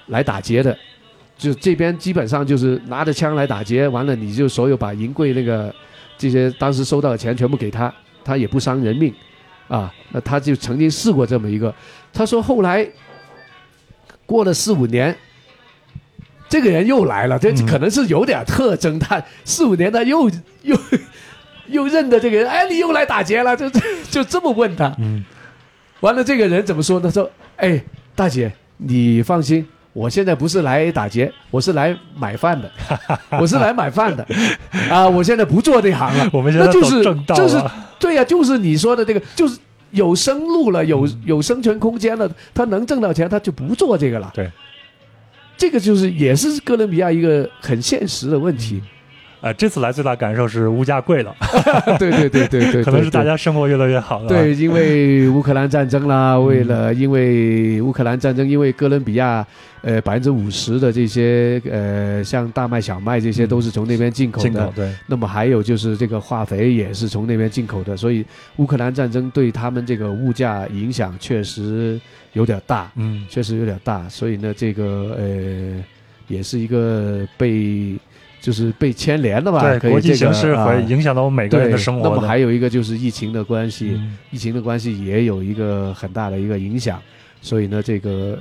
来打劫的，就这边基本上就是拿着枪来打劫，完了你就所有把银柜那个这些当时收到的钱全部给他，他也不伤人命啊。那他就曾经试过这么一个，他说后来过了4-5年。这个人又来了，这可能是有点特征。他4-5年，他又认得这个人，哎，你又来打劫了，就这么问他。完了，这个人怎么说呢？说，哎，大姐，你放心，我现在不是来打劫，我是来买饭的，我是来买饭的啊！我现在不做这行了。 我们现在走正道了。 就是对呀，就是你说的这个，就是有生路了，有生存空间了，他能挣到钱，他就不做这个了。 对。 这个就是也是哥伦比亚一个很现实的问题， 这次来最大感受是物价贵了， 对， 可能是大家生活越来越好了。 对，因为乌克兰战争啦，因为乌克兰战争，因为哥伦比亚50%的这些像大麦、小麦这些都是从那边进口的， 对。 那么还有就是这个化肥也是从那边进口的，所以乌克兰战争对他们这个物价影响确实有点大，确实有点大，所以呢，这个也是一个被牵连的吧？ 对， 可以国际形势会影响到我们每个人的生活的。 那么还有一个就是疫情的关系，疫情的关系也有一个很大的一个影响，所以呢，这个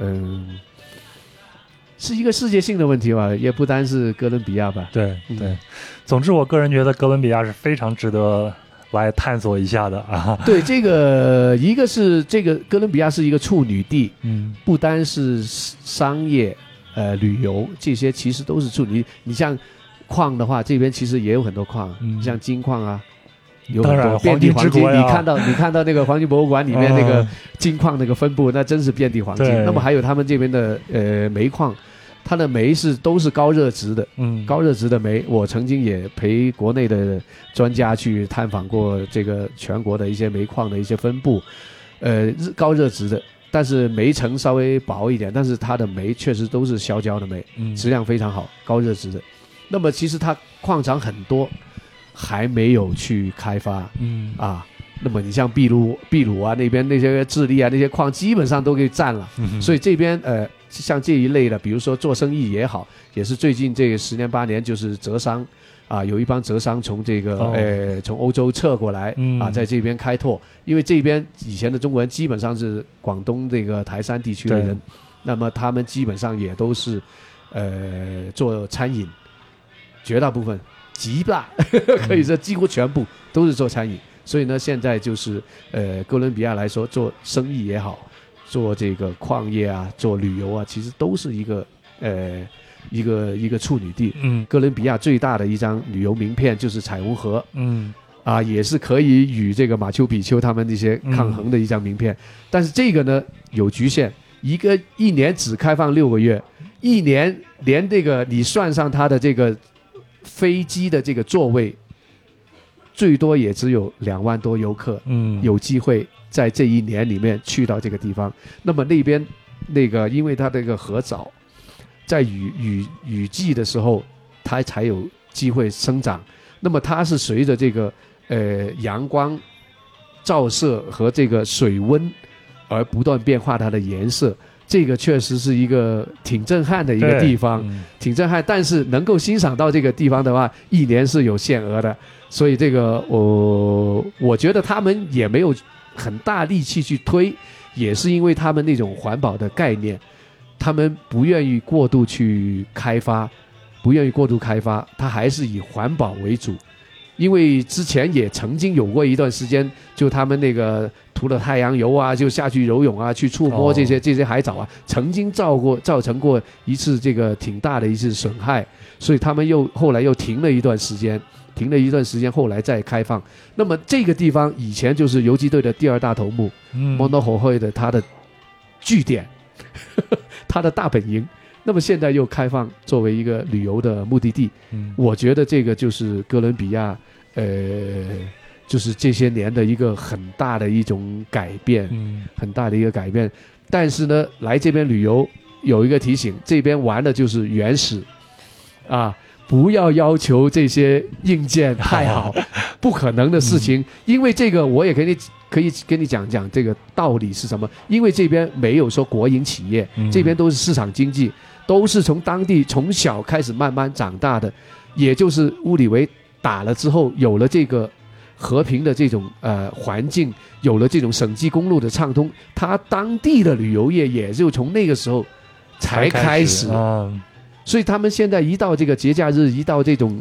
是一个世界性的问题吧，也不单是哥伦比亚吧。 对。总之，我个人觉得哥伦比亚是非常值得来探索一下的啊。 对，这个一个是这个哥伦比亚是一个处女地，不单是商业、旅游这些，其实都是处女。你像矿的话，这边其实也有很多矿，像金矿啊，有很多遍地黄金。你看到那个黄金博物馆里面那个金矿那个分布，那真是遍地黄金。那么还有他们这边的煤矿。它的煤都是高热值的，高热值的煤，我曾经也陪国内的专家去探访过这个全国的一些煤矿的一些分布，高热值的，但是煤层稍微薄一点，但是它的煤确实都是硝焦的煤，质量非常好，高热值的。那么其实它矿场很多还没有去开发，那么你像秘鲁啊那边那些智利啊那些矿基本上都给占了，所以这边像这一类的，比如说做生意也好，也是最近这个10年8年就是浙商啊，有一帮浙商从这个从欧洲撤过来啊，在这边开拓，因为这边以前的中国人基本上是广东这个台山地区的人，那么他们基本上也都是做餐饮，绝大部分极大可以说几乎全部都是做餐饮。所以呢，现在就是哥伦比亚来说，做生意也好，做这个矿业啊，做旅游啊，其实都是一个处女地。哥伦比亚最大的一张旅游名片就是彩虹河。也是可以与这个马丘比丘他们这些抗衡的一张名片。但是这个呢有局限，一年只开放6个月，一年连这个你算上它的这个飞机的这个座位。最多也只有2万多游客，有机会在这一年里面去到这个地方。那么那边因为它这个河沼，在雨季的时候，它才有机会生长。那么它是随着这个阳光照射和这个水温而不断变化它的颜色。这个确实是一个挺震撼的一个地方，挺震撼。但是能够欣赏到这个地方的话，一年是有限额的。所以这个我觉得他们也没有很大力气去推，也是因为他们那种环保的概念，他们不愿意过度去开发，他还是以环保为主。因为之前也曾经有过一段时间，就他们那个涂了太阳油啊，就下去游泳啊，去触摸这些海藻啊，曾经造成过一次这个挺大的一次损害，所以他们后来又停了一段时间，后来再开放。那么这个地方以前就是游击队的第2大头目Monohoi的他的据点他的大本营。那么现在又开放作为一个旅游的目的地，我觉得这个就是哥伦比亚就是这些年的一个很大的一种改变，很大的一个改变。但是呢，来这边旅游有一个提醒，这边玩的就是原始啊， 不要要求这些硬件太好，不可能的事情。因为这个我也可以跟你讲讲这个道理是什么。因为这边没有说国营企业，这边都是市场经济，都是从当地从小开始慢慢长大的。也就是乌里维打了之后，有了这个和平的这种环境，有了这种省际公路的畅通，它当地的旅游业也就从那个时候才开始。所以他们现在一到这个节假日，一到这种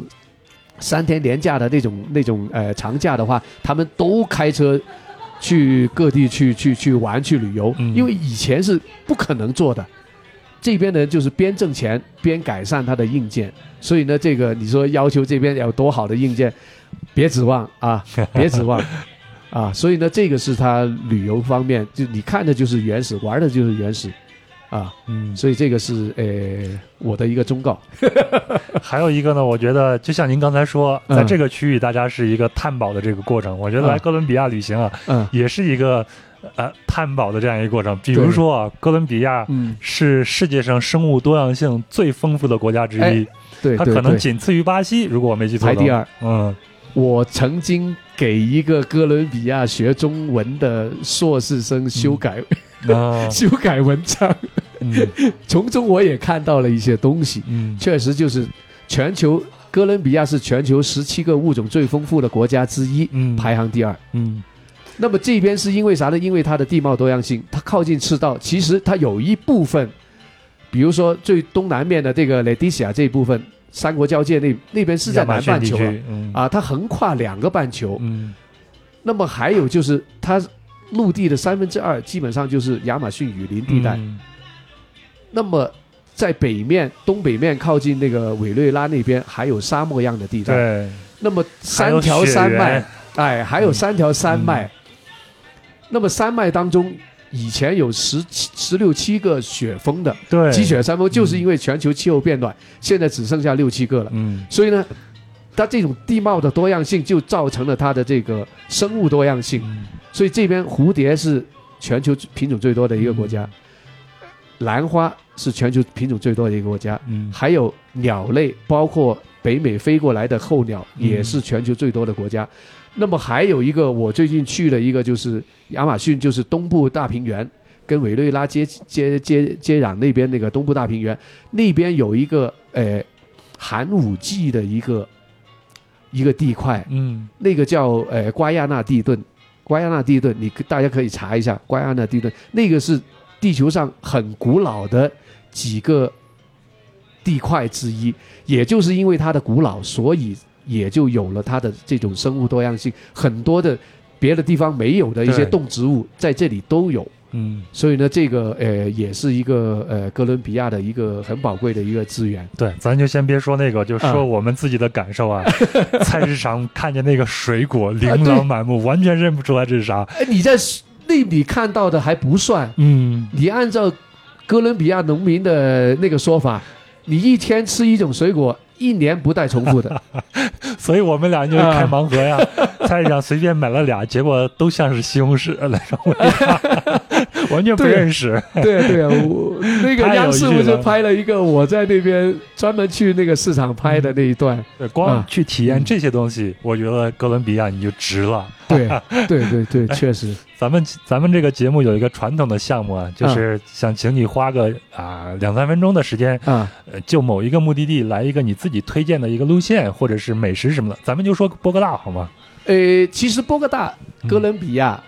3天连假的那种长假的话，他们都开车去各地去玩去旅游，因为以前是不可能做的。这边呢就是边挣钱边改善它的硬件，所以呢这个你说要求这边有多好的硬件，别指望啊，别指望啊。所以呢这个是它旅游方面，就你看的就是原始，玩的就是原始。所以这个是我的一个忠告。 还有一个呢，我觉得就像您刚才说，在这个区域大家是一个探宝的这个过程，我觉得来哥伦比亚旅行也是一个探宝的这样一个过程。比如说哥伦比亚是世界上生物多样性最丰富的国家之一， 对， 它可能仅次于巴西，如果我没记错， 排第二。我曾经给一个哥伦比亚学中文的硕士生修改文章，从中我也看到了一些东西。确实就是哥伦比亚是全球17个物种最丰富的国家之一，排行第2。那么这边是因为啥呢？因为它的地貌多样性，它靠近赤道，其实它有一部分，比如说最东南面的这个雷迪西亚这一部分，三国交界那边是在南半球它横跨2个半球。那么还有就是它陆地的2/3基本上就是亚马逊雨林地带。那么在东北面靠近那个委内瑞拉那边还有沙漠样的地带。 对。 那么3条山脉，还有3条山脉。那么山脉当中以前有16-17个雪峰的，对，积雪山峰，就是因为全球气候变暖，现在只剩下6-7个了。所以呢它这种地貌的多样性就造成了它的这个生物多样性。所以这边蝴蝶是全球品种最多的一个国家，兰花是全球品种最多的一个国家，还有鸟类，包括北美飞过来的候鸟也是全球最多的国家。那么还有一个我最近去了一个，就是亚马逊，就是东部大平原，跟委内瑞拉接壤那边那个东部大平原，那边有一个寒武纪的一个地块，那个叫瓜亚纳地顿。瓜亚纳地顿大家可以查一下，瓜亚纳地顿那个是地球上很古老的几个地块之一，也就是因为它的古老，所以也就有了它的这种生物多样性，很多的别的地方没有的一些动植物在这里都有。所以呢这个也是一个哥伦比亚的一个很宝贵的一个资源。对， 咱就先别说那个，就说我们自己的感受菜市场看见那个水果琳琅满目，完全认不出来这是啥。 你在那里看到的还不算，你按照哥伦比亚农民的那个说法，你一天吃一种水果1年不带重复的。 所以我们俩就开盲盒呀，菜市场随便买了俩，结果都像是西红柿那种味道，完全不认识。 对啊，我那个央视不是拍了一个我在那边专门去那个市场拍的那一段。 光去体验这些东西，我觉得哥伦比亚你就值了。 对，确实。 咱们这个节目有一个传统的项目就是想请你花个2-3分钟的时间就某一个目的地来一个你自己推荐的一个路线或者是美食什么的，咱们就说波哥大好吗？ 其实波哥大哥伦比亚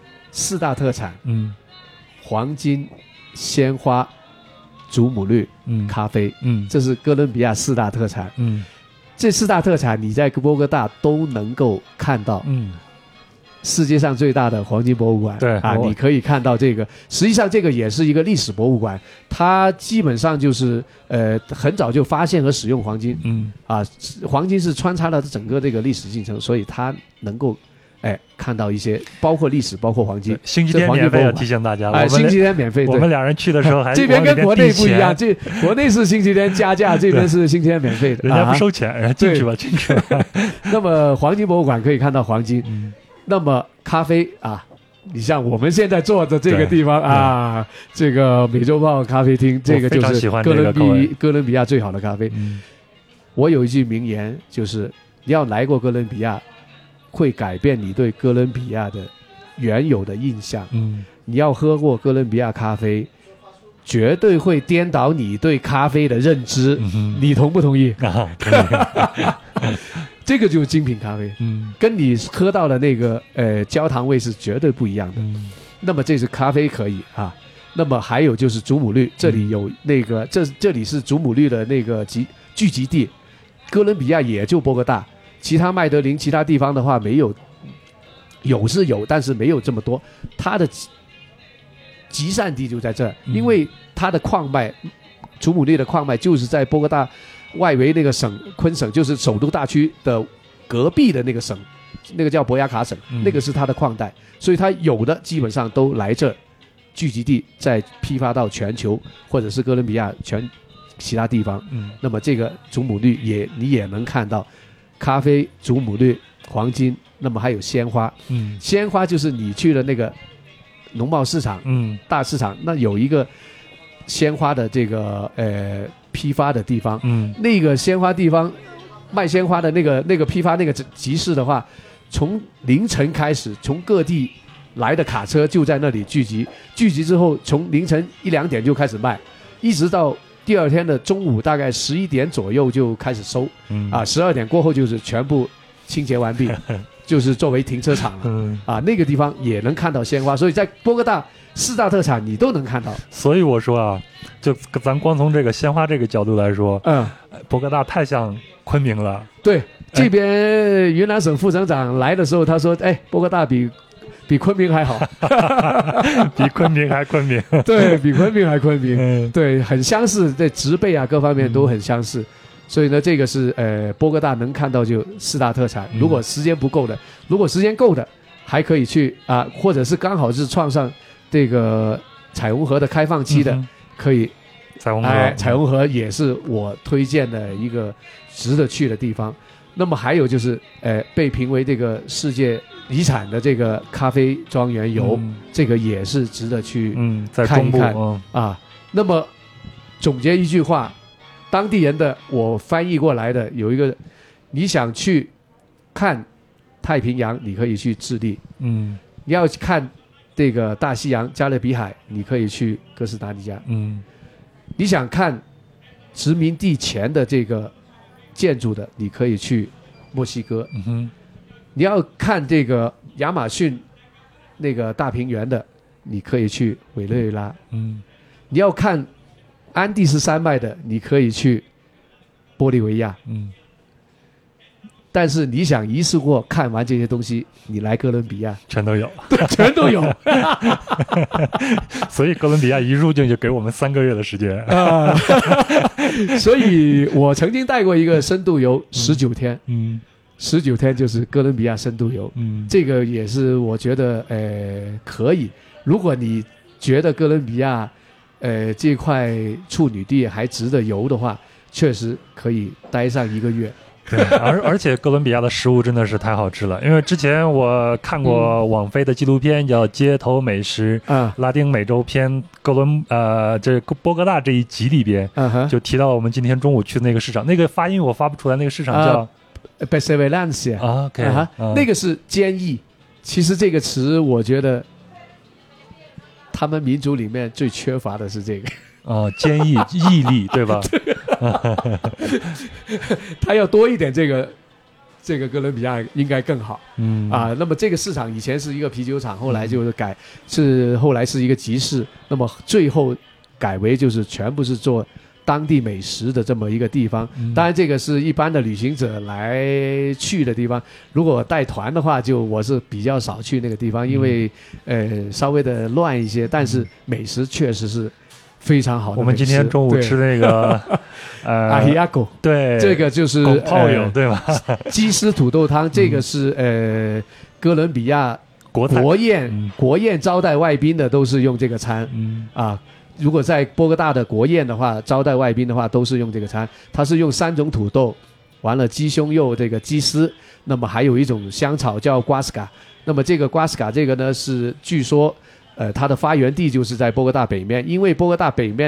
4大特产，黄金、鲜花、祖母绿、咖啡，这是哥伦比亚4大特产。这4大特产你在波哥大都能够看到。世界上最大的黄金博物馆，你可以看到这个。实际上这个也是一个历史博物馆，它基本上就是很早就发现和使用黄金。黄金是穿插了整个这个历史进程，所以它能够看到一些包括历史包括黄金。 星期天免费要提醒大家， 星期天免费。 我们俩人去的时候还这边跟国内不一样，这国内是星期天加价，这边是星期天免费的。 人家不收钱，人家进去吧。 那么黄金博物馆可以看到黄金。那么咖啡你像我们现在坐的这个地方这个美洲豹咖啡厅，这个就是哥伦比亚最好的咖啡。 我有一句名言，就是你要来过哥伦比亚，会改变你对哥伦比亚的原有的印象。你要喝过哥伦比亚咖啡，绝对会颠倒你对咖啡的认知。你同不同意？ 同意。 这个就是精品咖啡，跟你喝到的那个焦糖味是绝对不一样的。那么这是咖啡可以啊。那么还有就是祖母绿，这里有那个这里是祖母绿的那个聚集地，哥伦比亚也就波哥大，其他麦德林其他地方的话没有，有是有，但是没有这么多。它的集散地就在这儿，因为它的矿脉，祖母绿的矿脉就是在波哥大外围那个省昆省，就是首都大区的隔壁的那个省，那个叫博雅卡省，那个是它的矿带，所以它有的基本上都来这儿聚集地，再批发到全球或者是哥伦比亚其他地方。那么这个祖母绿你也能看到咖啡、祖母绿、黄金，那么还有鲜花。鲜花就是你去了那个农贸市场，大市场，那有一个鲜花的这个批发的地方，那个鲜花地方卖鲜花的那个批发那个集市的话，从凌晨开始，从各地来的卡车就在那里聚集之后，从凌晨1-2点就开始卖，一直到第二天的中午大概11点左右就开始收，12点过后就是全部清洁完毕，就是作为停车场了。那个地方也能看到鲜花，所以在波哥大4大特产你都能看到。 所以我说啊，就咱光从这个鲜花这个角度来说，波哥大太像昆明了。 对，这边云南省副省长来的时候他说，波哥大比昆明还好。 比昆明还昆明。 对，比昆明还昆明。对，很相似，在植被啊各方面都很相似。所以呢，这个是波哥大能看到就4大特产。如果时间不够的，如果时间够的，还可以去或者是刚好是撞上这个彩虹河的开放期的，可以。彩虹河也是我推荐的一个值得去的地方。那么还有就是被评为这个世界遗产的这个咖啡庄园游，这个也是值得去看一看那么总结一句话，当地人的我翻译过来的有一个，你想去看太平洋，你可以去智利，你要看这个大西洋加勒比海，你可以去哥斯达黎加，你想看殖民地前的这个建筑的，你可以去墨西哥，你要看这个亚马逊那个大平原的，你可以去委内瑞拉，你要看安第斯山脉的，你可以去玻利维亚，但是你想一次过看完这些东西，你来哥伦比亚全都有。 对，全都有。 所以哥伦比亚一入境就给我们3个月的时间。 所以我曾经带过一个深度游19天，19天就是哥伦比亚深度游，这个也是我觉得可以。如果你觉得哥伦比亚这块处女地还值得游的话，确实可以待上1个月。 对，而且哥伦比亚的食物真的是太好吃了，因为之前我看过网飞的纪录片叫《街头美食》，拉丁美洲篇这波哥大这一集里边，就提到我们今天中午去的那个市场，那个发音我发不出来，那个市场叫 Perseverance，那个是坚毅。其实这个词我觉得他们民族里面最缺乏的是这个。 坚毅毅力，对吧？ 他要多一点这个哥伦比亚应该更好。那么这个市场以前是一个啤酒厂，后来就是后来是一个集市，那么最后改为就是全部是做当地美食的这么一个地方。当然这个是一般的旅行者来去的地方，如果带团的话，我是比较少去那个地方，因为稍微的乱一些，但是美食确实是非常好的。 我们今天中午吃那个阿希亚狗， 对， 这个就是泡友，对吧？ 鸡丝土豆汤，这个是哥伦比亚国宴招待外宾的都是用这个餐，如果在波哥大的国宴的话，招待外宾的话都是用这个餐，它是用3种土豆，完了鸡胸肉这个鸡丝，那么还有一种香草叫瓜斯卡，那么这个瓜斯卡这个呢是据说它的发源地就是在波哥大北面，因为波哥大北面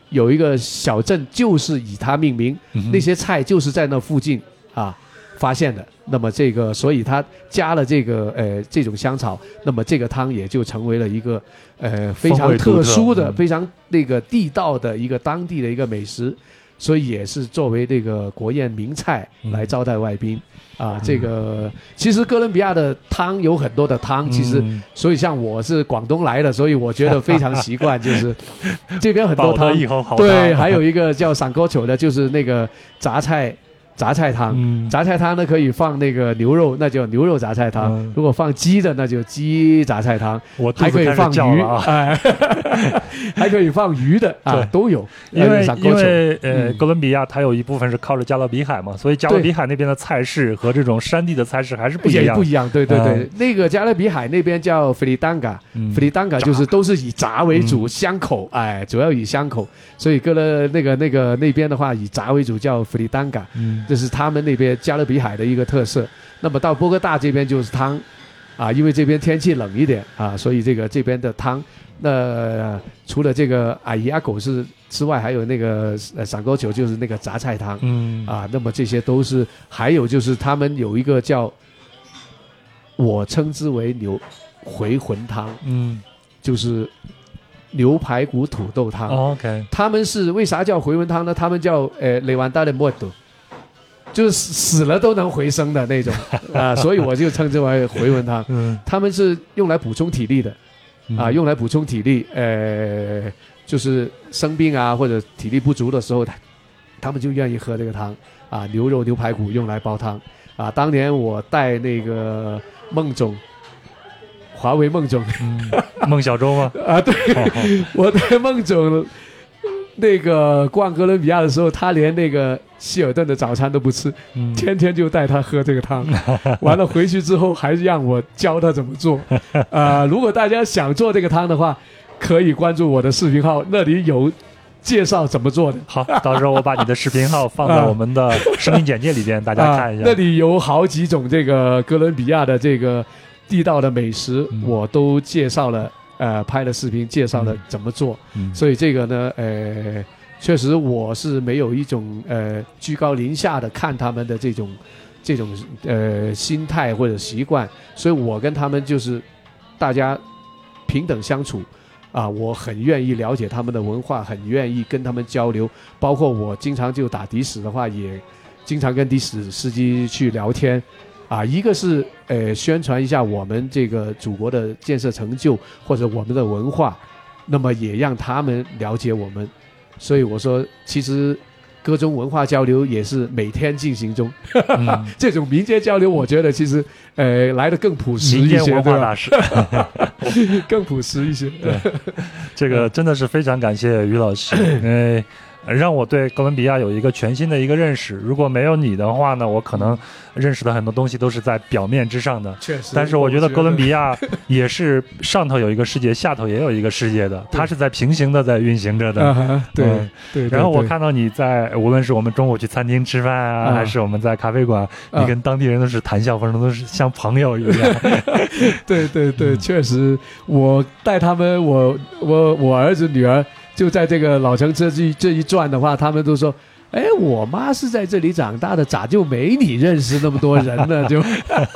有一个小镇就是以它命名，那些菜就是在那附近啊发现的。那么这个，所以它加了这种香草，那么这个汤也就成为了一个非常特殊的、非常那个地道的一个当地的一个美食，所以也是作为这个国宴名菜来招待外宾。这个其实哥伦比亚的汤有很多的汤，其实所以像我是广东来的，所以我觉得非常习惯，就是这边很多汤，对，还有一个叫散锅球的，就是那个杂菜汤，杂菜汤呢可以放那个牛肉，那就牛肉杂菜汤；如果放鸡的，那就鸡杂菜汤。还可以放鱼，还可以放鱼的都有。 因为哥伦比亚它有一部分是靠着加勒比海嘛，所以加勒比海那边的菜式和这种山地的菜式还是不一样。 不一样，对对对。那个加勒比海那边叫弗里丹嘎，弗里丹嘎就是都是以炸为主，香口，主要以香口，所以那边的话以炸为主，叫弗里丹嘎。这是他们那边加勒比海的一个特色。那么到波哥大这边就是汤，因为这边天气冷一点所以这边的汤，那除了这个阿姨阿狗之外，还有那个散锅球，就是那个杂菜汤，那么这些都是，还有就是他们有一个叫，我称之为回魂汤，就是牛排骨土豆汤。 OK， 他们是为啥叫回魂汤呢？他们叫levantare muerto，就是死了都能回生的那种所以我就称之为回魂汤。他们是用来补充体力的用来补充体力，就是生病或者体力不足的时候，他们就愿意喝这个汤牛肉牛排骨用来煲汤当年我带那个孟总，华为孟总， 孟小舟吗？ 对，我带孟总那个逛哥伦比亚的时候，他连那个希尔顿的早餐都不吃，天天就带他喝这个汤。完了回去之后还让我教他怎么做。如果大家想做这个汤的话，可以关注我的视频号，那里有介绍怎么做的。 好，到时候我把你的视频号放在我们的声音简介里边，大家看一下。 那里有好几种这个哥伦比亚的这个地道的美食，我都介绍了。拍了视频介绍了怎么做，所以这个呢，确实我是没有一种居高临下的看他们的这种心态或者习惯，所以我跟他们就是大家平等相处我很愿意了解他们的文化，很愿意跟他们交流，包括我经常就打的士的话，也经常跟的士司机去聊天。一个是宣传一下我们这个祖国的建设成就或者我们的文化，那么也让他们了解我们。所以我说其实各种文化交流也是每天进行中这种民间交流我觉得其实来得更朴实一些， 民间文化大使更朴实一些。 对，这个真的是非常感谢于老师，让我对哥伦比亚有一个全新的一个认识。如果没有你的话呢，我可能认识的很多东西都是在表面之上的。 确实， 但是我觉得哥伦比亚也是上头有一个世界，下头也有一个世界的，它是在平行的在运行着的。 对。 然后我看到你在无论是我们中午去餐厅吃饭还是我们在咖啡馆，你跟当地人都是谈笑风生，都是像朋友一样。 对，确实，我带他们，我儿子女儿。就在这个老城这一转的话，他们都说：“我妈是在这里长大的，咋就没你认识那么多人呢？”就，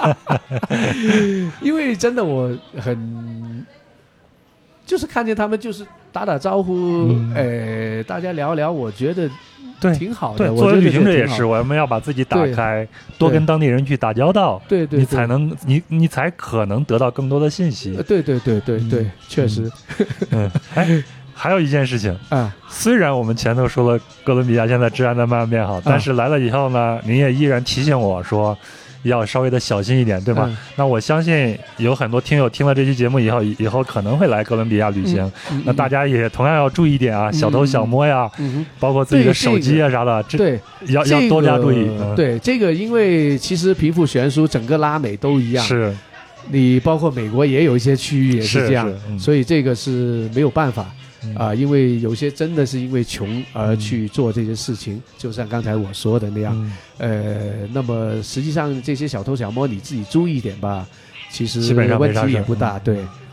因为真的我就是看见他们就是打打招呼，大家聊聊，我觉得挺好的。 对，作为旅行者也是，我们要把自己打开，多跟当地人去打交道， 对， 你才可能得到更多的信息。 对，确实。 还有一件事情虽然我们前头说了哥伦比亚现在治安在慢慢变好，但是来了以后呢，您也依然提醒我说要稍微的小心一点，对吧？那我相信有很多听友听了这期节目以后可能会来哥伦比亚旅行，那大家也同样要注意一点小偷小摸呀，包括自己的手机啥的， 对， 要多加注意。 对，这个因为其实贫富悬殊整个拉美都一样， 是你包括美国也有一些区域也是这样，所以这个是没有办法。因为有些真的是因为穷而去做这些事情，就像刚才我说的那样，那么实际上这些小偷小摸你自己注意一点吧，其实问题也不大，对。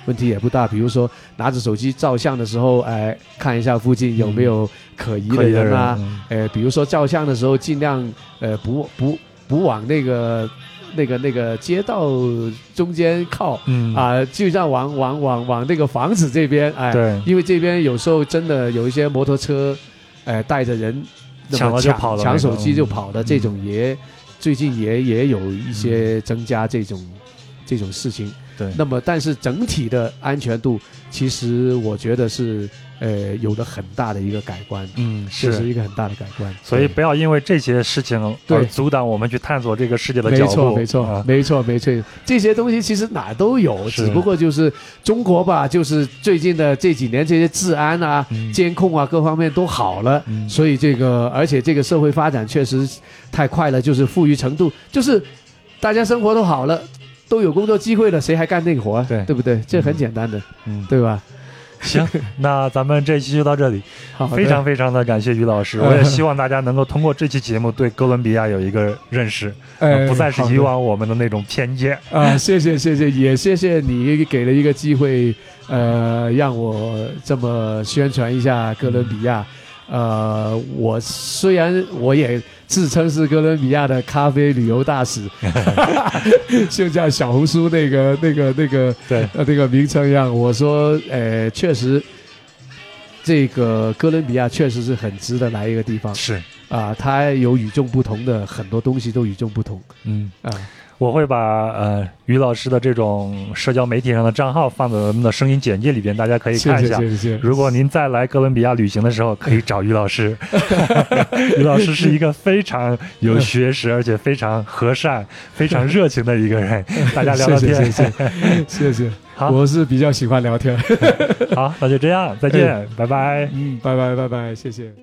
问题也不大。比如说拿着手机照相的时候，看一下附近有没有可疑的人啊，比如说照相的时候尽量不往那个街道中间靠，就像往那个房子这边， 对， 因为这边有时候真的有一些摩托车，带着人那么抢手机就跑的这种最近也有一些增加这种事情。 对， 那么但是整体的安全度，其实我觉得是有了很大的一个改观，是一个很大的改观。 所以不要因为这些事情而阻挡我们去探索这个世界的角度。 没错，这些东西其实哪都有，只不过就是中国吧，就是最近的这几年这些治安啊、监控啊各方面都好了，所以而且这个社会发展确实太快了，就是富裕程度，就是大家生活都好了。都有工作机会了，谁还干那个活？对不对？这很简单的，对吧？ 行，那咱们这期就到这里。非常非常的感谢于老师，我也希望大家能够通过这期节目对哥伦比亚有一个认识，不再是以往我们的那种偏见啊！谢谢，也谢谢你给了一个机会，让我这么宣传一下哥伦比亚。我虽然我也自称是哥伦比亚的咖啡旅游大使，就像小红书那个对那个名称一样。我说，确实，这个哥伦比亚确实是很值得来一个地方。 是啊，它有与众不同的很多东西都与众不同。 我会把于老师的这种社交媒体上的账号放在我们的声音简介里边，大家可以看一下。 谢谢。 如果您再来哥伦比亚旅行的时候，可以找于老师。于老师是一个非常有学识，而且非常和善、非常热情的一个人。大家聊聊天， 谢谢。 好， 我是比较喜欢聊天。 好，那就这样，再见，拜拜。 拜拜，谢谢。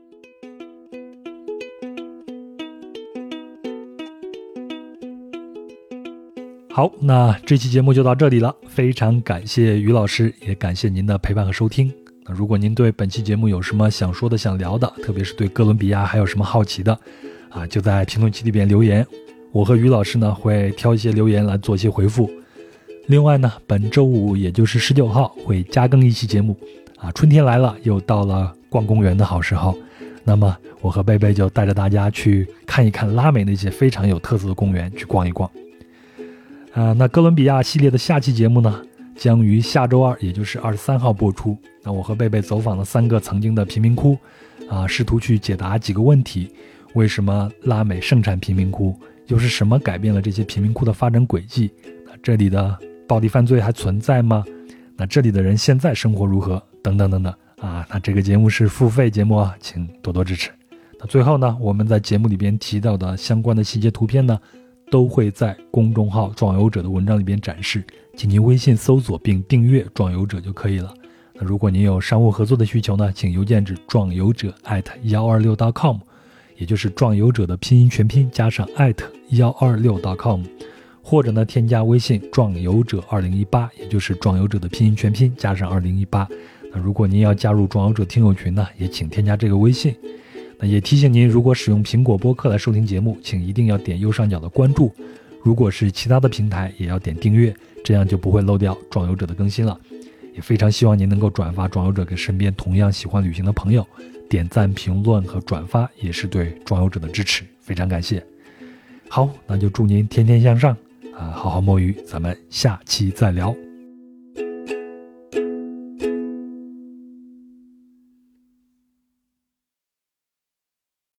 好，那这期节目就到这里了，非常感谢于老师，也感谢您的陪伴和收听。那如果您对本期节目有什么想说的、想聊的，特别是对哥伦比亚还有什么好奇的就在评论区里边留言，我和于老师呢会挑一些留言来做一些回复。另外呢，本周五也就是19号会加更一期节目春天来了，又到了逛公园的好时候。那么我和贝贝就带着大家去看一看拉美那些非常有特色的公园，去逛一逛。那哥伦比亚系列的下期节目呢，将于下周二，也就是23号播出。那我和贝贝走访了3个曾经的贫民窟，试图去解答几个问题：为什么拉美盛产贫民窟？又是什么改变了这些贫民窟的发展轨迹？那这里的暴力犯罪还存在吗？那这里的人现在生活如何？等等等等那这个节目是付费节目请多多支持。那最后呢，我们在节目里边提到的相关的细节图片呢，都会在公众号壮游者的文章里边展示，请您微信搜索并订阅壮游者就可以了。那如果您有商务合作的需求呢，请邮件至壮游者@126.com， 也就是壮游者的拼音全拼加上@126.com， 或者呢添加微信壮游者2018，也就是壮游者的拼音全拼加上2018。那如果您要加入壮游者听友群呢，也请添加这个微信。那也提醒您，如果使用苹果播客来收听节目，请一定要点右上角的关注，如果是其他的平台也要点订阅，这样就不会漏掉壮游者的更新了。也非常希望您能够转发壮游者给身边同样喜欢旅行的朋友，点赞、评论和转发也是对壮游者的支持，非常感谢。好，那就祝您天天向上好好摸鱼，咱们下期再聊。